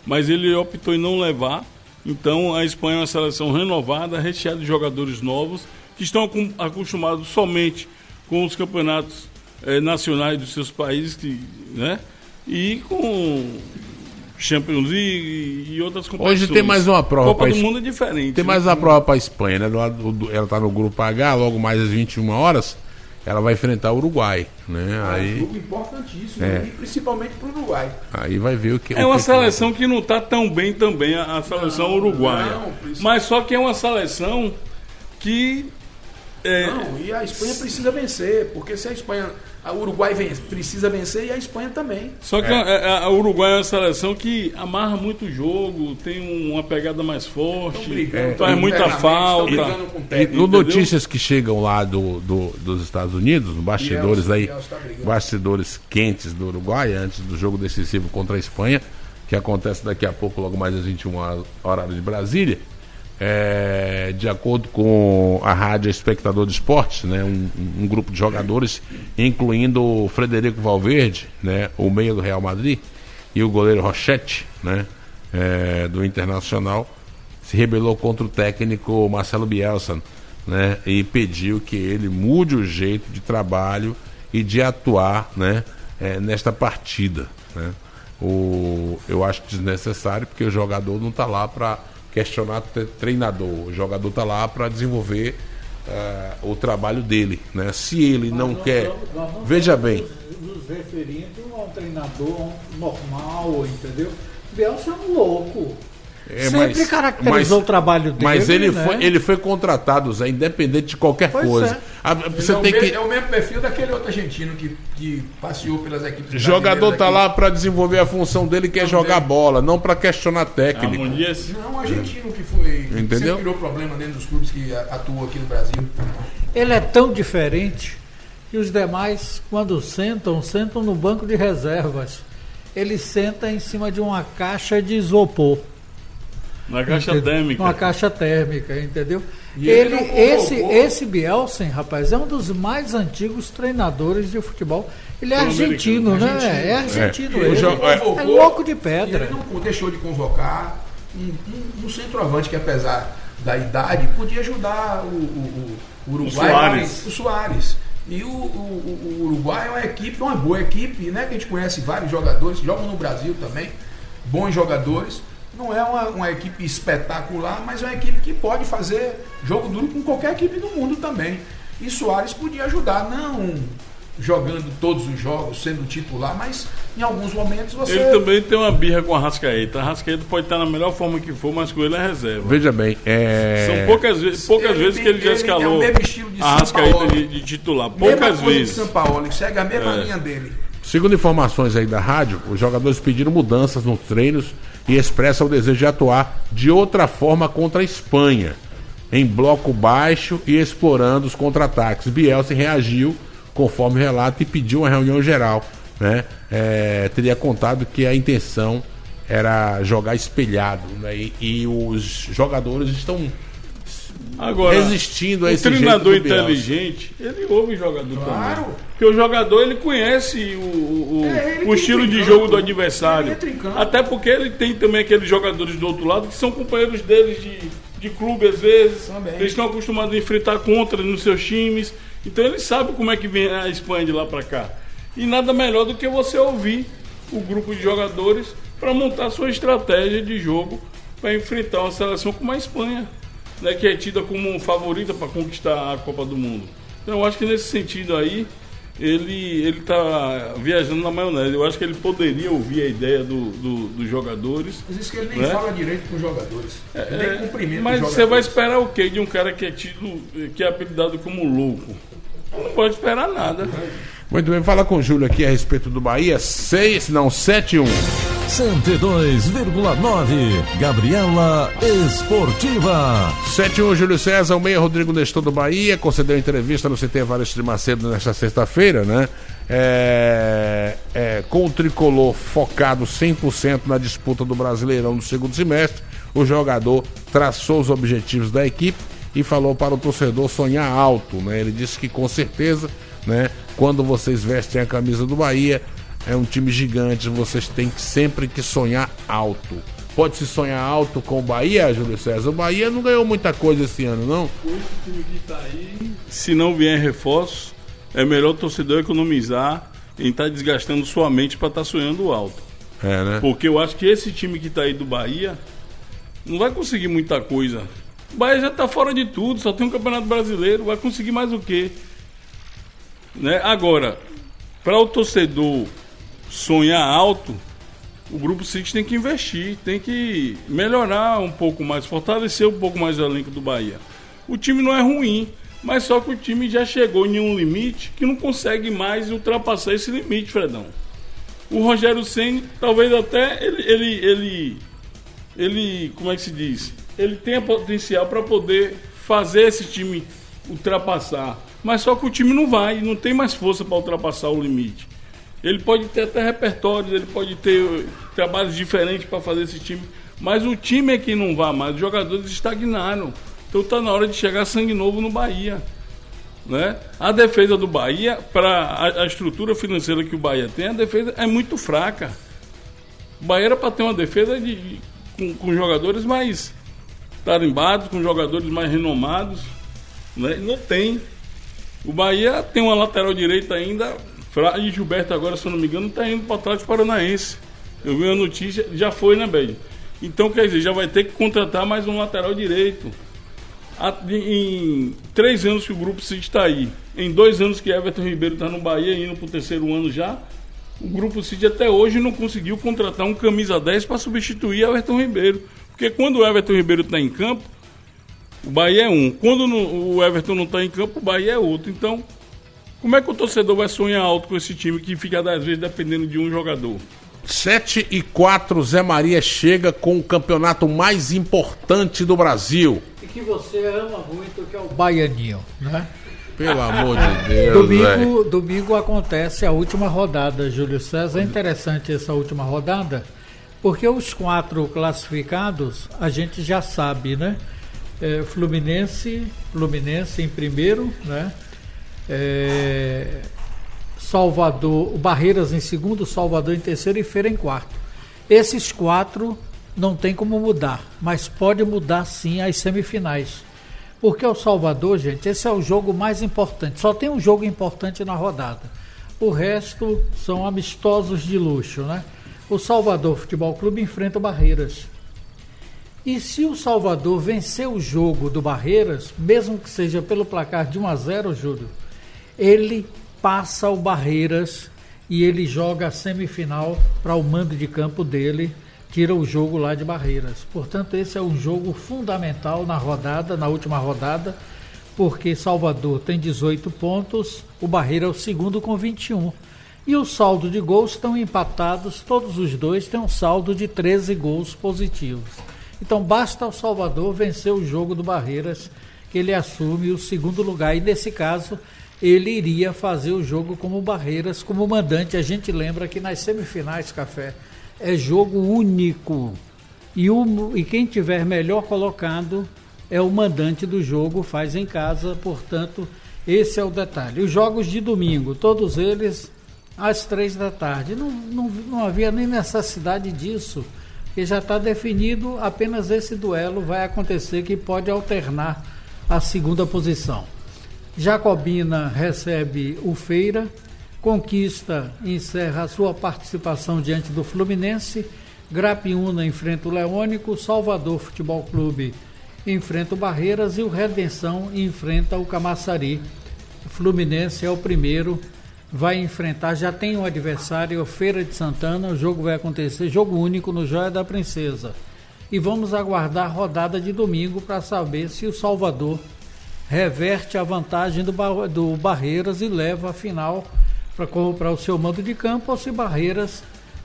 mas ele optou em não levar. Então a Espanha é uma seleção renovada, recheada de jogadores novos, que estão acostumados somente com os campeonatos eh, nacionais dos seus países, que, né? E com Champions League e outras competições. Hoje tem mais uma prova. Copa do Mundo é diferente. Tem mais uma prova para a Espanha, né? Do lado do, ela está no grupo H, logo mais às vinte e uma horas, ela vai enfrentar o Uruguai, né? É aí, um jogo importantíssimo, é. e principalmente para o Uruguai. Aí vai ver o que... É o uma que seleção que não está tão bem também, a, a seleção Não, uruguaia. não, precisa- Mas só que é uma seleção que... é, Não, e a Espanha precisa vencer, porque se a Espanha, a Uruguai vence, precisa vencer e a Espanha também. Só que a, a, a Uruguai é uma seleção que amarra muito o jogo, tem uma pegada mais forte, Estão brigando, faz estão muita internamente, falta. estão brigando com o E técnico. no entendeu? notícias que chegam lá do, do- dos Estados Unidos, no bastidores Bielsa, aí, Bielsa tá brigando. bastidores quentes do Uruguai, antes do jogo decisivo contra a Espanha, que acontece daqui a pouco, logo mais às vinte e uma horário de Brasília, é, de acordo com a Rádio Espectador de Esportes, né, um, um grupo de jogadores, incluindo o Frederico Valverde, né, o meia do Real Madrid, e o goleiro Rochette, né, é, do Internacional, se rebelou contra o técnico Marcelo Bielsa, né, e pediu que ele mude o jeito de trabalho e de atuar, né, é, nesta partida, né. O, eu acho desnecessário, porque o jogador não está lá para questionar o treinador, o jogador está lá para desenvolver uh, o trabalho dele, né. Se ele não Nós quer, estamos- nós não veja estamos bem, Nos, nos referindo a um treinador normal, entendeu? Bielsa é um louco. É, Sempre mas- caracterizou mas- o trabalho dele. mas ele, né? foi, ele foi contratado, Zé, independente de qualquer Pois coisa. é. Ah, Ele Você é, o tem me- que. é o mesmo perfil daquele outro argentino que, que passeou pelas equipes O jogador brasileiras tá aqui. lá para desenvolver a função dele, que é jogar bola, não para questionar técnico. Ramon Dias, Não, um argentino que foi. Entendeu? Sempre virou problema dentro dos clubes que a- atuou aqui no Brasil. Ele é tão diferente que os demais, quando sentam, sentam no banco de reservas. Ele senta em cima de uma caixa de isopor. na caixa Entendeu? térmica. Uma caixa térmica, entendeu? E Ele, ele não esse, convocou. esse Bielsa, rapaz, é um dos mais antigos treinadores de futebol. Ele é argentino, Sul-americano. né? É Argentino. argentino. É. Ele O jo- é- é louco de E pedra. ele não deixou de convocar um, um- um centroavante que, apesar da idade, podia ajudar o, o- o Uruguai. O Suárez. mas- O Suárez. E o, o- o- o Uruguai é uma equipe, uma boa equipe, né? Que a gente conhece vários jogadores, que jogam no Brasil também, bons jogadores. Não é uma, uma equipe espetacular, mas é uma equipe que pode fazer jogo duro com qualquer equipe do mundo também. E Suárez podia ajudar, não jogando todos os jogos, sendo titular, mas em alguns momentos você... Ele também tem uma birra com a Arrascaeta. A Arrascaeta pode estar na melhor forma que for, mas com ele é reserva. Veja bem, é... São poucas, vezes, poucas Ele vezes tem- que ele já ele tem o escalou mesmo estilo de a Arrascaeta Sampaoli. de, de titular. Mesma Poucas coisa vezes. de São Paulo, ele segue a mesma É. linha dele. Segundo informações aí da rádio, os jogadores pediram mudanças nos treinos e expressam o desejo de atuar de outra forma contra a Espanha, em bloco baixo e explorando os contra-ataques. Bielsa reagiu, conforme o relato, e pediu uma reunião geral, né? É, teria contado que a intenção era jogar espelhado, né? e, e os jogadores estão Agora, resistindo a o esse treinador jeito do Bielsa. inteligente, ele ouve o jogador Claro. também. Porque o jogador, ele conhece o, o, o- É, ele o que estilo entra de em jogo campo. do adversário. Ele entra em campo. Até porque ele tem também aqueles jogadores do outro lado que são companheiros deles de, de clube, às vezes. Também. Eles estão acostumados a enfrentar contra nos seus times. Então ele sabe como é que vem a Espanha de lá para cá. E nada melhor do que você ouvir o grupo de jogadores para montar sua estratégia de jogo para enfrentar uma seleção como a Espanha, né, que é tida como favorita para conquistar a Copa do Mundo. Então eu acho que nesse sentido aí ele ele está viajando na maionese. Eu acho que ele poderia ouvir a ideia do, do- dos jogadores. Mas isso que ele nem Né? fala direito com os jogadores. Ele nem É, cumprimenta mas os você vai jogadores. esperar o quê de um cara que é tido, que é apelidado como louco? Não pode esperar nada. Muito bem, fala com o Júlio aqui a respeito do Bahia. seis, não, sete um. cento e dois vírgula nove Gabriela Esportiva. sete um, Júlio César, o meia Rodrigo Nestor do Bahia, concedeu entrevista no C T Evaristo de Macedo nesta sexta-feira, né? É, é, com o tricolor focado cem por cento na disputa do Brasileirão no segundo semestre, o jogador traçou os objetivos da equipe e falou para o torcedor sonhar alto, né? Ele disse que com certeza, né, quando vocês vestem a camisa do Bahia, é um time gigante, vocês têm que sempre que sonhar alto. pode se sonhar alto com o Bahia, Júlio César? O Bahia não ganhou muita coisa esse ano, não? Esse time que tá aí, se não vier reforço, é melhor o torcedor economizar em estar tá desgastando sua mente para estar tá sonhando alto. É, né? Porque eu acho que esse time que tá aí do Bahia não vai conseguir muita coisa. O Bahia já tá fora de tudo, só tem um Campeonato Brasileiro, vai conseguir mais o quê? Né? Agora, para o torcedor sonhar alto, o Grupo City tem que investir, tem que melhorar um pouco mais, fortalecer um pouco mais o elenco do Bahia. O time não é ruim, mas só que o time já chegou em um limite que não consegue mais ultrapassar esse limite, Fredão. O Rogério Ceni, talvez até ele, ele, ele, ele, como é que se diz? Ele tenha potencial para poder fazer esse time ultrapassar, mas só que o time não vai, não tem mais força para ultrapassar o limite. Ele pode ter até repertórios, ele pode ter trabalhos diferentes para fazer esse time, mas o time é que não vai mais, os jogadores estagnaram. Então está na hora de chegar sangue novo no Bahia. Né? A defesa do Bahia, para a, a estrutura financeira que o Bahia tem, a defesa é muito fraca. O Bahia era para ter uma defesa de, de, com, com jogadores mais tarimbados, com jogadores mais renomados. Né? Não tem. O Bahia tem uma lateral direita ainda, e Gilberto agora, se eu não me engano, está indo para trás do Paranaense. Eu vi a notícia, já foi, né, Bélio? Então, quer dizer, já vai ter que contratar mais um lateral direito. Em três anos que o Grupo City está aí, em dois anos que Everton Ribeiro está no Bahia, indo para o terceiro ano já, o Grupo City até hoje não conseguiu contratar um camisa dez para substituir Everton Ribeiro. Porque quando o Everton Ribeiro está em campo, o Bahia é um. Quando no, o Everton não está em campo, o Bahia é outro. Então, como é que o torcedor vai sonhar alto com esse time que fica, às vezes, dependendo de um jogador? sete e quatro, Zé Maria chega com o campeonato mais importante do Brasil. E que você ama muito, que é o Baianinho, né? Pelo amor de Deus, domingo, domingo acontece a última rodada, Júlio César. É interessante essa última rodada, porque os quatro classificados, a gente já sabe, né? É, Fluminense, Fluminense em primeiro, né? É... Salvador, o Barreiras em segundo, Salvador em terceiro e Feira em quarto. Esses quatro não tem como mudar, mas pode mudar sim as semifinais. Porque o Salvador, gente, esse é o jogo mais importante. Só tem um jogo importante na rodada. O resto são amistosos de luxo, né? O Salvador Futebol Clube enfrenta o Barreiras. E se o Salvador vencer o jogo do Barreiras, mesmo que seja pelo placar de um a zero, Júlio, ele passa o Barreiras e ele joga a semifinal para o mando de campo dele, tira o jogo lá de Barreiras. Portanto, esse é um jogo fundamental na rodada, na última rodada, porque Salvador tem dezoito pontos, o Barreiras é o segundo com vinte e um. E o saldo de gols estão empatados, todos os dois têm um saldo de treze gols positivos. Então basta o Salvador vencer o jogo do Barreiras, que ele assume o segundo lugar. E nesse caso, ele iria fazer o jogo como Barreiras, como mandante. A gente lembra que nas semifinais, Café, é jogo único. E, o, e quem tiver melhor colocado é o mandante do jogo, faz em casa. Portanto, esse é o detalhe. Os jogos de domingo, todos eles às três da tarde. Não, não, não havia nem necessidade disso, porque já está definido, apenas esse duelo vai acontecer, que pode alternar a segunda posição. Jacobina recebe o Feira, Conquista encerra a sua participação diante do Fluminense, Grapiúna enfrenta o Leônico, Salvador Futebol Clube enfrenta o Barreiras e o Redenção enfrenta o Camaçari. O Fluminense é o primeiro, vai enfrentar, já tem um adversário, o Feira de Santana. O jogo vai acontecer, jogo único no Joia da Princesa. E vamos aguardar a rodada de domingo para saber se o Salvador reverte a vantagem do, do Barreiras e leva a final para o seu mando de campo, ou se Barreiras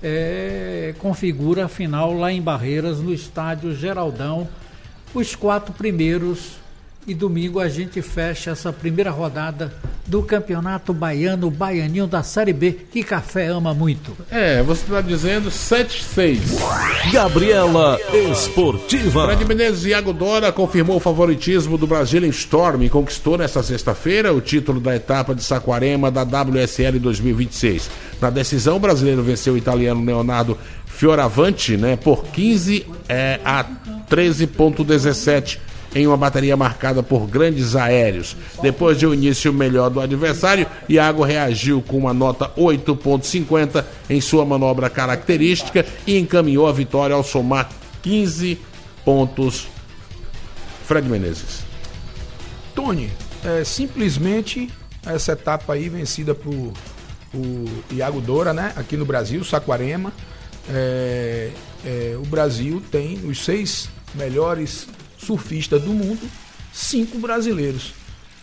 é, configura a final lá em Barreiras, no estádio Geraldão. Os quatro primeiros, e domingo a gente fecha essa primeira rodada do Campeonato Baiano, o Baianinho da Série B, que Café ama muito. É, você está dizendo sete seis. Gabriela Esportiva. Fred Menezes e Iago Dora confirmou o favoritismo do Brazilian Storm e conquistou nesta sexta-feira o título da etapa de Saquarema da W S L dois mil e vinte e seis. Na decisão, o brasileiro venceu o italiano Leonardo Fioravanti, né, por quinze é, a treze ponto dezessete. Em uma bateria marcada por grandes aéreos. Depois de um início melhor do adversário, Iago reagiu com uma nota oito ponto cinquenta em sua manobra característica e encaminhou a vitória ao somar quinze pontos. Fred Menezes. Tony, é, simplesmente essa etapa aí vencida por o Iago Dora, né? Aqui no Brasil, Saquarema. É, é, o Brasil tem os seis melhores surfistas do mundo, cinco brasileiros.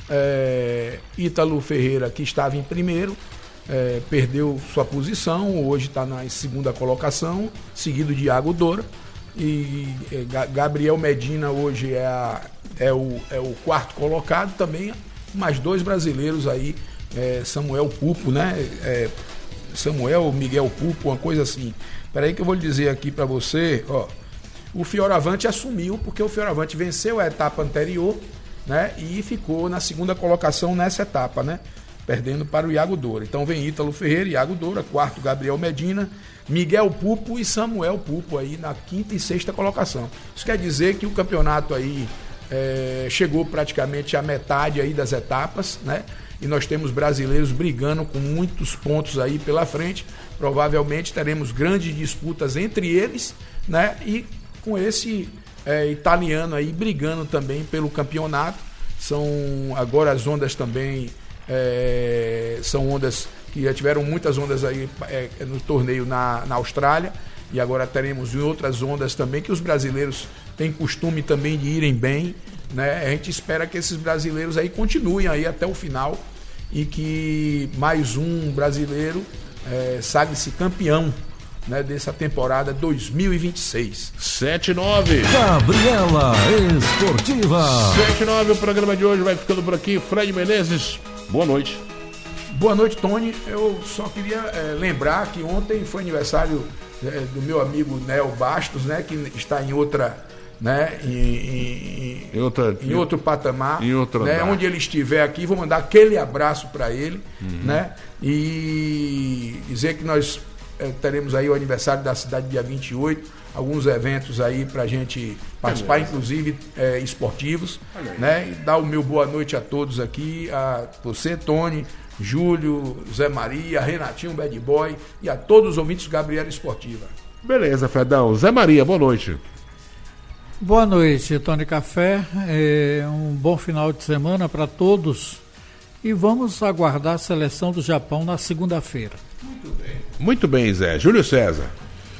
É, Ítalo Ferreira, que estava em primeiro, é, perdeu sua posição, hoje está na segunda colocação, seguido de Iago Dora. E é, Gabriel Medina hoje é, a, é, o, é o quarto colocado, também mais dois brasileiros aí, é, Samuel Pupo, né? É, Samuel, Miguel Pupo, uma coisa assim. Espera aí que eu vou lhe dizer aqui para você, ó. O Fioravanti assumiu, porque o Fioravanti venceu a etapa anterior, né, e ficou na segunda colocação nessa etapa, né, perdendo para o Iago Dora. Então vem Ítalo Ferreira, Iago Dora, quarto Gabriel Medina, Miguel Pupo e Samuel Pupo aí na quinta e sexta colocação. Isso quer dizer que o campeonato aí é, chegou praticamente à metade aí das etapas, né, e nós temos brasileiros brigando com muitos pontos aí pela frente. Provavelmente teremos grandes disputas entre eles, né, e com esse é, italiano aí brigando também pelo campeonato. São agora as ondas também, é, são ondas que já tiveram muitas ondas aí é, no torneio na, na Austrália, e agora teremos outras ondas também, que os brasileiros têm costume também de irem bem, né? A gente espera que esses brasileiros aí continuem aí até o final e que mais um brasileiro é, sagre-se campeão, né, dessa temporada dois mil e vinte e seis. sete nove. Gabriela Esportiva. sete nove, o programa de hoje vai ficando por aqui. Fred Menezes, boa noite. Boa noite, Tony. Eu só queria é, lembrar que ontem foi aniversário é, do meu amigo Nel Bastos, né, que está em outra, né, em, em, em, outra, em outro patamar, em outro né, onde ele estiver aqui, vou mandar aquele abraço para ele, uhum, né, e dizer que nós É, teremos aí o aniversário da cidade dia vinte e oito, alguns eventos aí pra gente participar, inclusive é, esportivos, né? E dar o meu boa noite a todos aqui, a você, Tony, Júlio, Zé Maria, Renatinho, Bad Boy e a todos os ouvintes do Gabriela Esportiva. Beleza, Fredão. Zé Maria, boa noite. Boa noite, Tony Café. É, um bom final de semana para todos. E vamos aguardar a seleção do Japão na segunda-feira. Muito bem. Muito bem, Zé. Júlio César.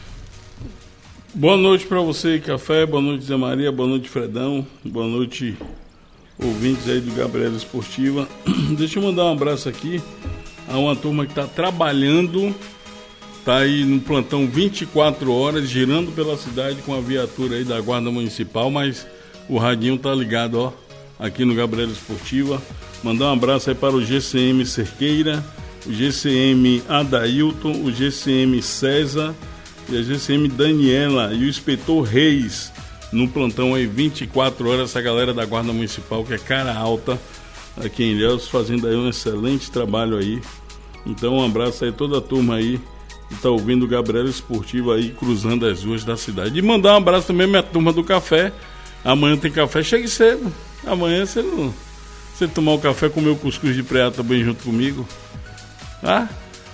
Boa noite para você, Café. Boa noite, Zé Maria. Boa noite, Fredão. Boa noite, ouvintes aí do Gabriela Esportiva. Deixa eu mandar um abraço aqui a uma turma que está trabalhando, está aí no plantão vinte e quatro horas, girando pela cidade com a viatura aí da Guarda Municipal, mas o radinho tá ligado, ó, aqui no Gabriela Esportiva. Mandar um abraço aí para o G C M Cerqueira, o G C M Adailton, o G C M César e a G C M Daniela e o inspetor Reis no plantão aí vinte e quatro horas, essa galera da Guarda Municipal que é cara alta aqui em Ilhéus, fazendo aí um excelente trabalho aí. Então um abraço aí a toda a turma aí que tá ouvindo o Gabriela Esportiva aí cruzando as ruas da cidade. E mandar um abraço também à minha turma do café. Amanhã tem café, chegue cedo. Amanhã você não... Você tomar o café, comer o cuscuz de preá também junto comigo. Ah?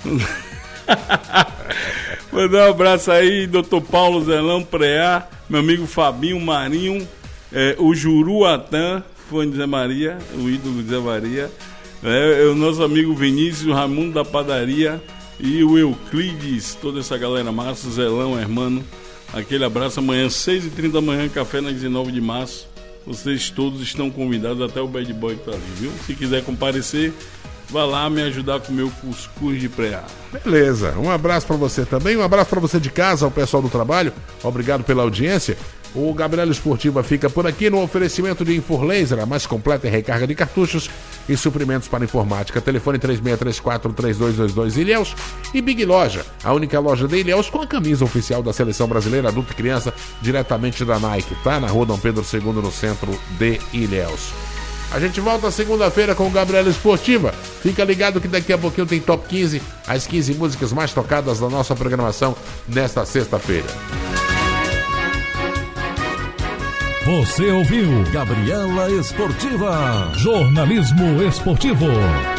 Mandar um abraço aí, doutor Paulo Zelão Preá, meu amigo Fabinho Marinho, é, o Juruatã, fã de Zé Maria, o ídolo de Zé Maria, é, é, o nosso amigo Vinícius, o Raimundo da Padaria e o Euclides, toda essa galera massa, Zelão, hermano. Aquele abraço. Amanhã, seis e trinta da manhã, café na dezenove de março. Vocês todos estão convidados, até o Bad Boy que tá ali, viu? Se quiser comparecer, vá lá me ajudar com o meu cuscuz de preá. Beleza, um abraço para você também, um abraço para você de casa, ao pessoal do trabalho, obrigado pela audiência. O Gabriela Esportiva fica por aqui no oferecimento de Infor Laser, a mais completa em recarga de cartuchos, e suprimentos para informática. Telefone três seis três quatro, três dois dois dois. Ilhéus. E Big Loja, a única loja de Ilhéus com a camisa oficial da Seleção Brasileira Adulto e Criança, diretamente da Nike, tá? Na rua Dom Pedro segundo, no centro de Ilhéus. A gente volta segunda-feira com o Gabriela Esportiva. Fica ligado que daqui a pouquinho tem Top quinze, as quinze músicas mais tocadas da nossa programação nesta sexta-feira. Você ouviu Gabriela Esportiva, jornalismo esportivo.